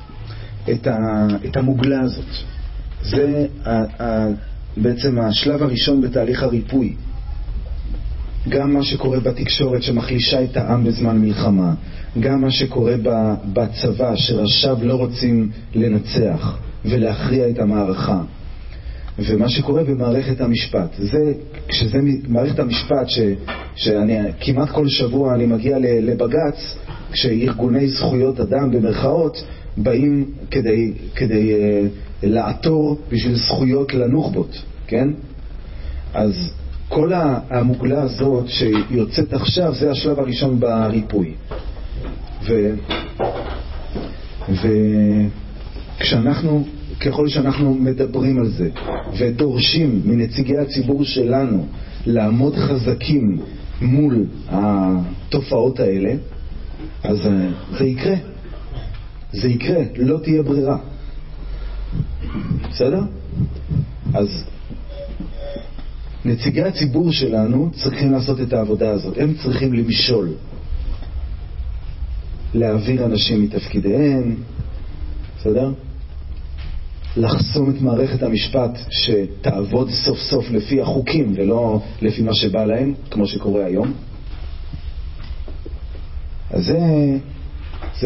Speaker 1: את המוגלה הזאת. זה בעצם השלב הראשון בתהליך הריפוי. גם מה שקורה בתקשורת שמחלישה את העם בזמן מלחמה, גם מה שקורה בצבא שראשיו לא רוצים לנצח ולהכריע את המערכה, ומה שקורה במערכת המשפט. כשזה מערכת המשפט שאני כמעט כל שבוע אני מגיע לבגץ, כשארגוני זכויות אדם במרכאות באים כדי לעתור בשביל זכויות לנוח'בות, כן? אז כל המוגלה הזאת שיוצאת עכשיו זה השלב הראשון בריפוי. ככל שאנחנו מדברים על זה ודורשים מנציגי הציבור שלנו לעמוד חזקים מול התופעות האלה, אז זה יקרה, לא תהיה ברירה. בסדר? אז נציגי הציבור שלנו צריכים לעשות את העבודה הזאת. הם צריכים למשול, להעביר אנשים מתפקידיהם, בסדר? לחסום את מערכת המשפט שתעבוד סוף סוף לפי החוקים ולא לפי מה שבא להם, כמו שקורה היום. אז זה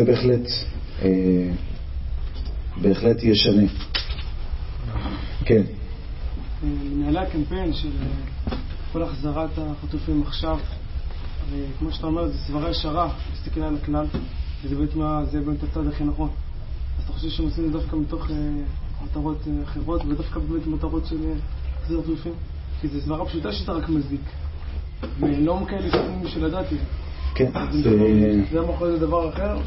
Speaker 1: בהחלט ישנה. כן.
Speaker 8: מנהלי הקמפיין של כל החזרת החטופים עכשיו, כמו שאתה אומר, זה סברה ישרה, להסתכל על הכלל, זה באמת הצד הכי נכון. אז אתה חושב שהם עושים את זה דווקא מתוך מטרות אחרות, ודווקא באמת מטרות של החזרת חטופים? כי זה סברה פשוטה שאתה רק מזיק, ולא כאלה סיפורים שלדעתי.
Speaker 1: כן,
Speaker 8: זה המחור זה דבר אחר?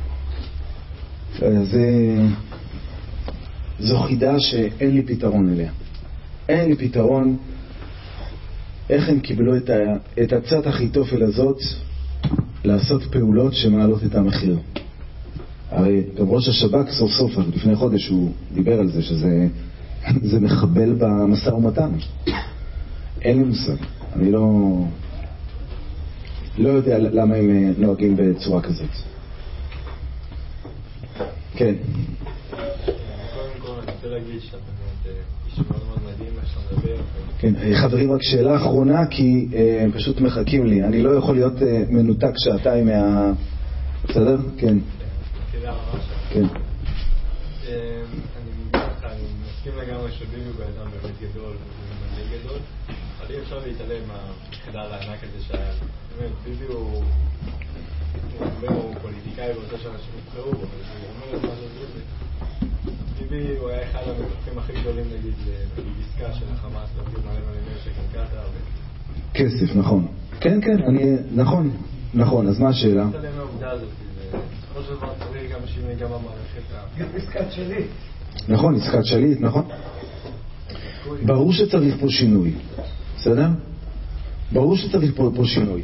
Speaker 1: זו חידה שאין לי פתרון אליה. אין לי פתרון איך הם קיבלו את הצעת אחיתופל הזאת לעשות פעולות שמעלות את המחיר. הרי גם ראש השב"כ סוף סוף לפני חודש הוא דיבר על זה שזה מחבל במשא ומתן. אין לי מושג. אני לא יודע למה הם נוהגים בצורה כזאת. כן.
Speaker 7: קודם כל אני רוצה להגיד שאתה איש מאוד מאוד מדהים מה שאתה מדבר.
Speaker 1: כן, חברים, רק שאלה אחרונה, כי הם פשוט מחכים לי. אני לא יכול להיות מנותק שעתיים בסדר? כן. כן.
Speaker 7: אני מסכים לגמרי שביבי הוא באדם באמת גדול ומנהיג גדול, אבל אי אפשר להתעלם מהחדר הענק הזה שהיה. באמת, ביבי הוא פוליטיקאי ואותו שאנשים יבחרו בו, אבל הוא אומר את מה שזה. ביבי הוא היה אחד המתוחים הכי גדולים נגיד בעסקה של החמאס, להביא מלא נשק עם קטאר.
Speaker 1: כסף, נכון. כן, נכון, אז מה השאלה?
Speaker 7: אני מתעלם מהעובדה הזאת, בסופו של דבר צריך גם שינוי גם במערכת.
Speaker 6: גם עסקת שליט.
Speaker 1: נכון, עסקת שליט, נכון. ברור שצריך פה שינוי, בסדר? ברור שצריך פה שינוי.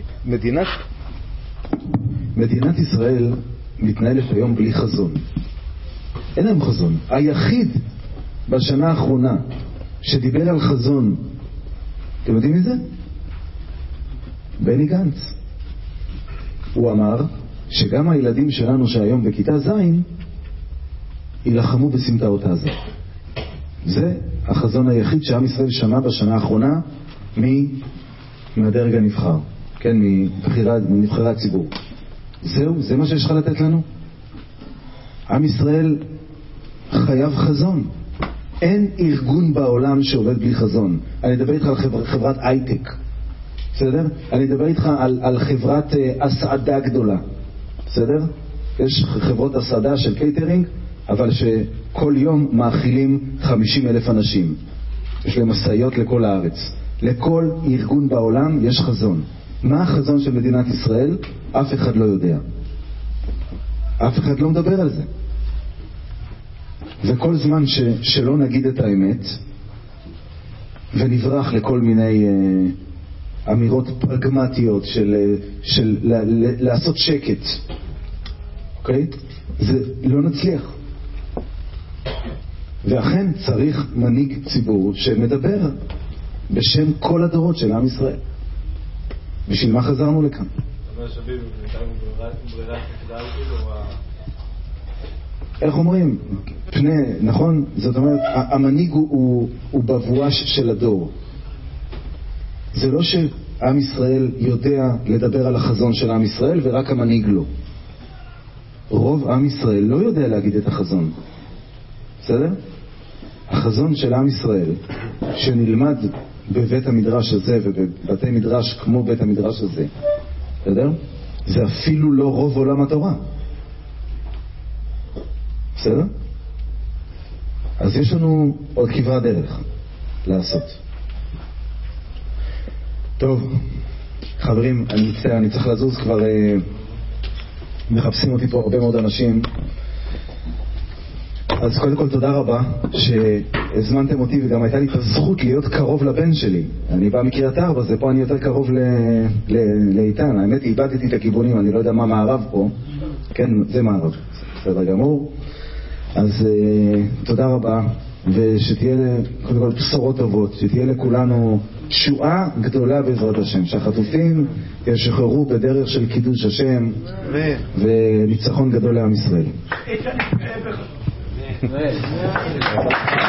Speaker 1: מדינת ישראל מתנהלת היום בלי חזון. אין להם חזון. היחיד בשנה האחרונה שדיבר על חזון, אתם יודעים מזה? בני גנץ. הוא אמר שגם הילדים שלנו שהיום בכיתה ז' ילחמו בסמטאות עזה. זה החזון היחיד שעם ישראל שמע בשנה האחרונה מהדרג הנבחר, כן, מנבחרי הציבור. זהו, זה מה שיש לך לתת לנו? עם ישראל חייב חזון. אין ארגון בעולם שעובד בלי חזון. אני אדבר איתך על חברת הייטק, בסדר? אני אדבר איתך על חברת הסעדה גדולה, בסדר? יש חברות הסעדה של קייטרינג, אבל שכל יום מאכילים 50,000 אנשים. יש להם מסעיות לכל הארץ. לכל ארגון בעולם יש חזון. מה החזון של מדינת ישראל? אף אחד לא יודע. אף אחד לא מדבר על זה. וכל זמן שלא נגיד את האמת ונברח לכל מיני אמירות פרגמטיות של לעשות שקט, אוקיי? זה לא נצליח. ואכן צריך מנהיג ציבור שמדבר בשם כל הדורות של עם ישראל. בשביל מה חזרנו לכאן?
Speaker 7: אומר שביב, נתנו ברירת מחדל כאילו,
Speaker 1: איך אומרים? פני, נכון? זאת אומרת, המנהיג הוא בבואה של הדור. זה לא שעם ישראל יודע לדבר על החזון של עם ישראל ורק המנהיג לא. רוב עם ישראל לא יודע להגיד את החזון. בסדר? החזון של עם ישראל שנלמד בבית המדרש הזה ובבתי מדרש כמו בית המדרש הזה, בסדר? זה אפילו לא רוב עולם התורה. בסדר? אז יש לנו עוד כברת דרך לעשות. טוב, חברים, אני צריך לזוז, כבר מחפשים אותי פה הרבה מאוד אנשים. אז קודם כל תודה רבה שהזמנתם אותי, וגם הייתה לי את הזכות להיות קרוב לבן שלי. אני בא מקריית ארבע, אז פה אני יותר קרוב לאיתן. האמת, איבדתי את הכיוונים, אני לא יודע מה מערב פה. כן, זה מערב. בסדר גמור. אז תודה רבה, ושתהיה קודם כל בשורות טובות, שתהיה לכולנו תשועה גדולה בעזרת השם, שהחטופים ישחררו בדרך של קידוש השם וניצחון גדול לעם ישראל.